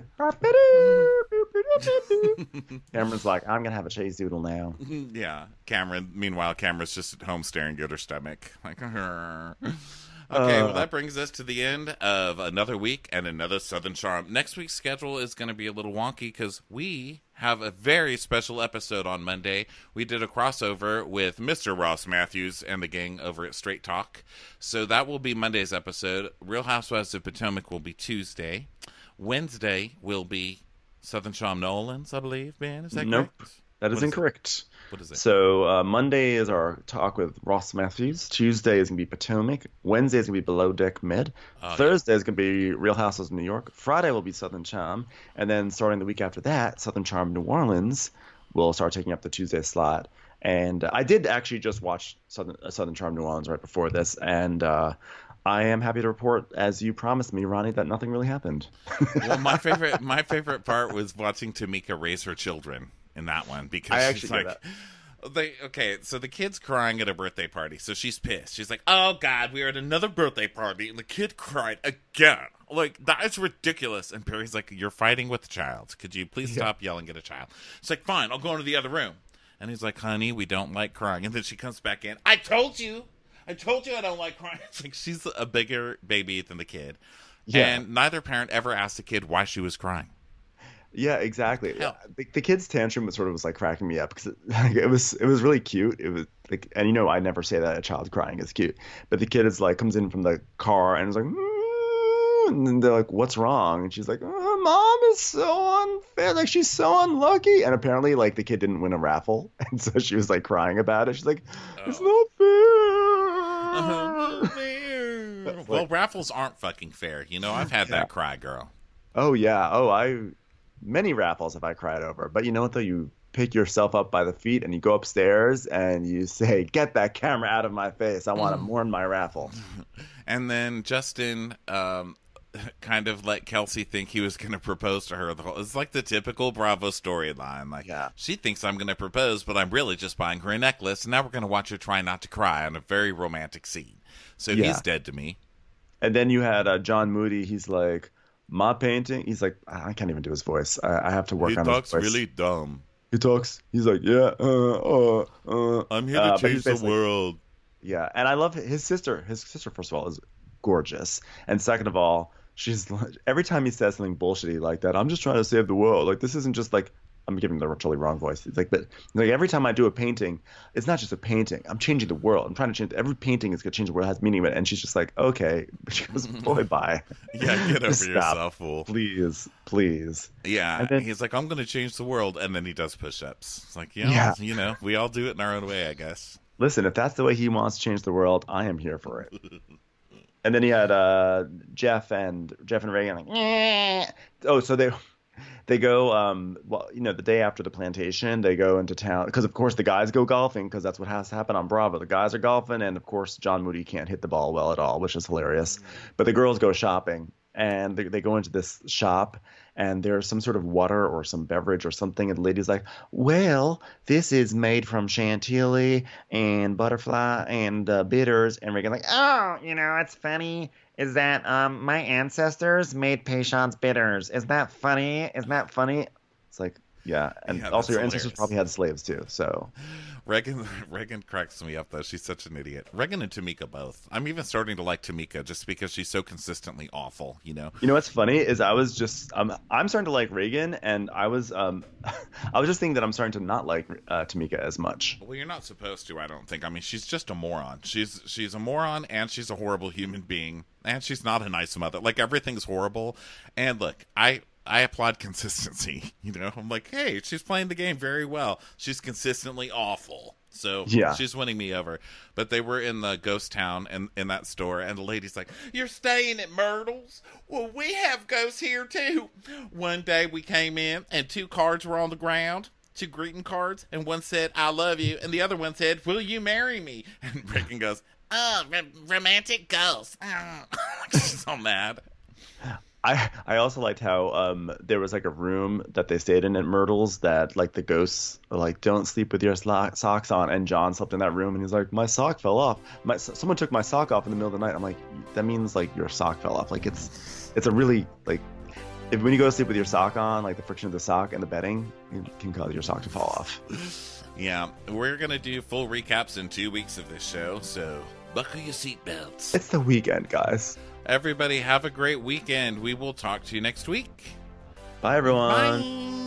Cameron's like, I'm going to have a cheese doodle now. Yeah, Cameron. Meanwhile, Cameron's just at home staring at her stomach. Like, okay, well, that brings us to the end of another week and another Southern Charm. Next week's schedule is going to be a little wonky because we have a very special episode on Monday. We did a crossover with Mister Ross Matthews and the gang over at Straight Talk. So that will be Monday's episode. Real Housewives of Potomac will be Tuesday. Wednesday will be Southern Charm Nolans, I believe, Ben. Is that Nope. correct? That is What is it? incorrect. What is it? So uh, Monday is our talk with Ross Matthews. Tuesday is going to be Potomac. Wednesday is going to be Below Deck Med. Oh, Thursday is going to be Real Housewives of New York. Friday will be Southern Charm. And then starting the week after that, Southern Charm New Orleans will start taking up the Tuesday slot. And uh, I did actually just watch Southern, uh, Southern Charm New Orleans right before this. And uh, I am happy to report, as you promised me, Ronnie, that nothing really happened. Well, my favorite my favorite part was watching Tamika raise her children in that one because I she's actually like, get they okay. So the kid's crying at a birthday party, so she's pissed. She's like, "Oh God, we are at another birthday party, and the kid cried again. Like that is ridiculous." And Perry's like, "You're fighting with the child. Could you please stop yelling at a child?" She's like, "Fine, I'll go into the other room." And he's like, "Honey, we don't like crying." And then she comes back in. I told you. I told you I don't like crying. It's like she's a bigger baby than the kid. Yeah. And neither parent ever asked the kid why she was crying. Yeah, exactly. Hell. The, the kid's tantrum was sort of was like cracking me up because it, like, it was it was really cute. It was like, and you know, I never say that a child crying is cute, but the kid is like comes in from the car and is like, "Mm," and then they're like, "What's wrong?" And she's like, "Oh, Mom is so unfair. Like she's so unlucky." And apparently, like the kid didn't win a raffle, and so she was like crying about it. She's like, "It's not fair." Well, raffles aren't fucking fair. You know, I've had Yeah. that cry, girl. Oh yeah. Oh, I many raffles have I cried over. But you know what though? You pick yourself up by the feet and you go upstairs and you say, "Get that camera out of my face. I want to mourn my raffle." And then Justin um, kind of let Kelsey think he was going to propose to her. The whole, it's like the typical Bravo storyline. Like, Yeah. she thinks I'm going to propose, but I'm really just buying her a necklace. And now we're going to watch her try not to cry on a very romantic scene. So Yeah. he's dead to me. And then you had uh, John Moody. He's like, "My painting." He's like, I can't even do his voice. I, I have to work He on talks his voice. really dumb. He talks. He's like, "Yeah, uh, uh, uh." I'm here to Uh, but change he's the basically- world. Yeah, and I love his sister. His sister, first of all, is gorgeous, and second of all, she's like- every time he says something bullshitty like that, I'm just trying to save the world. Like this isn't just like I'm giving the totally wrong voice. It's like, but like every time I do a painting, it's not just a painting. I'm changing the world. I'm trying to change. Every painting is gonna change the world. It has meaning. And she's just like, okay. She goes, boy, bye. Yeah, get over Stop. yourself, fool. Please, please. Yeah, And then- he's like, I'm going to change the world, and then he does push-ups. It's like, you know, Yeah. you know, we all do it in our own way, I guess. Listen, if that's the way he wants to change the world, I am here for it. And then he had uh, Jeff and Jeff and Reagan like, "Nyeh." Oh, so they they go um well, you know, the day after the plantation, they go into town because of course the guys go golfing because that's what has to happen on Bravo. The guys are golfing, and of course John Moody can't hit the ball well at all, which is hilarious. But the girls go shopping, and they, they go into this shop, and there's some sort of water or some beverage or something, and the lady's like, "Well, this is made from chantilly and butterfly and uh, bitters," and Reagan like, "Oh, you know, it's funny is that um my ancestors made Peychaud's bitters. Is that funny? Is that funny?" It's like, Yeah, and Yeah, also that's your ancestors hilarious. probably had slaves too. So Reagan Reagan cracks me up though. She's such an idiot. Reagan and Tamika both. I'm even starting to like Tamika just because she's so consistently awful, you know. you know what's funny is I was just um I'm starting to like Reagan, and I was um I was just thinking that I'm starting to not like uh, Tamika as much. Well, you're not supposed to, I don't think. I mean, she's just a moron. She's she's a moron, and she's a horrible human being, and she's not a nice mother. Like, everything's horrible. And look, I I applaud consistency. You know, I'm like, hey, she's playing the game very well. She's consistently awful. So Yeah. she's winning me over. But they were in the ghost town and in that store, and the lady's like, "You're staying at Myrtle's? Well, we have ghosts here too." One day we came in, and two cards were on the ground. Two greeting cards, and one said, "I love you," and the other one said, "Will you marry me?" And Reagan goes, Oh, r- romantic ghost. "Oh." She's so mad. I I also liked how um there was like a room that they stayed in at Myrtle's that like the ghosts were like, "Don't sleep with your slo- socks on," and John slept in that room and he's like, "My sock fell off. My someone took my sock off in the middle of the night." I'm like, that means like your sock fell off. Like it's it's a really like if when you go to sleep with your sock on, like the friction of the sock and the bedding it can cause your sock to fall off. Yeah, we're gonna do full recaps in two weeks of this show, so buckle your seatbelts. It's the weekend, guys. Everybody have a great weekend. We will talk to you next week. Bye everyone. Bye.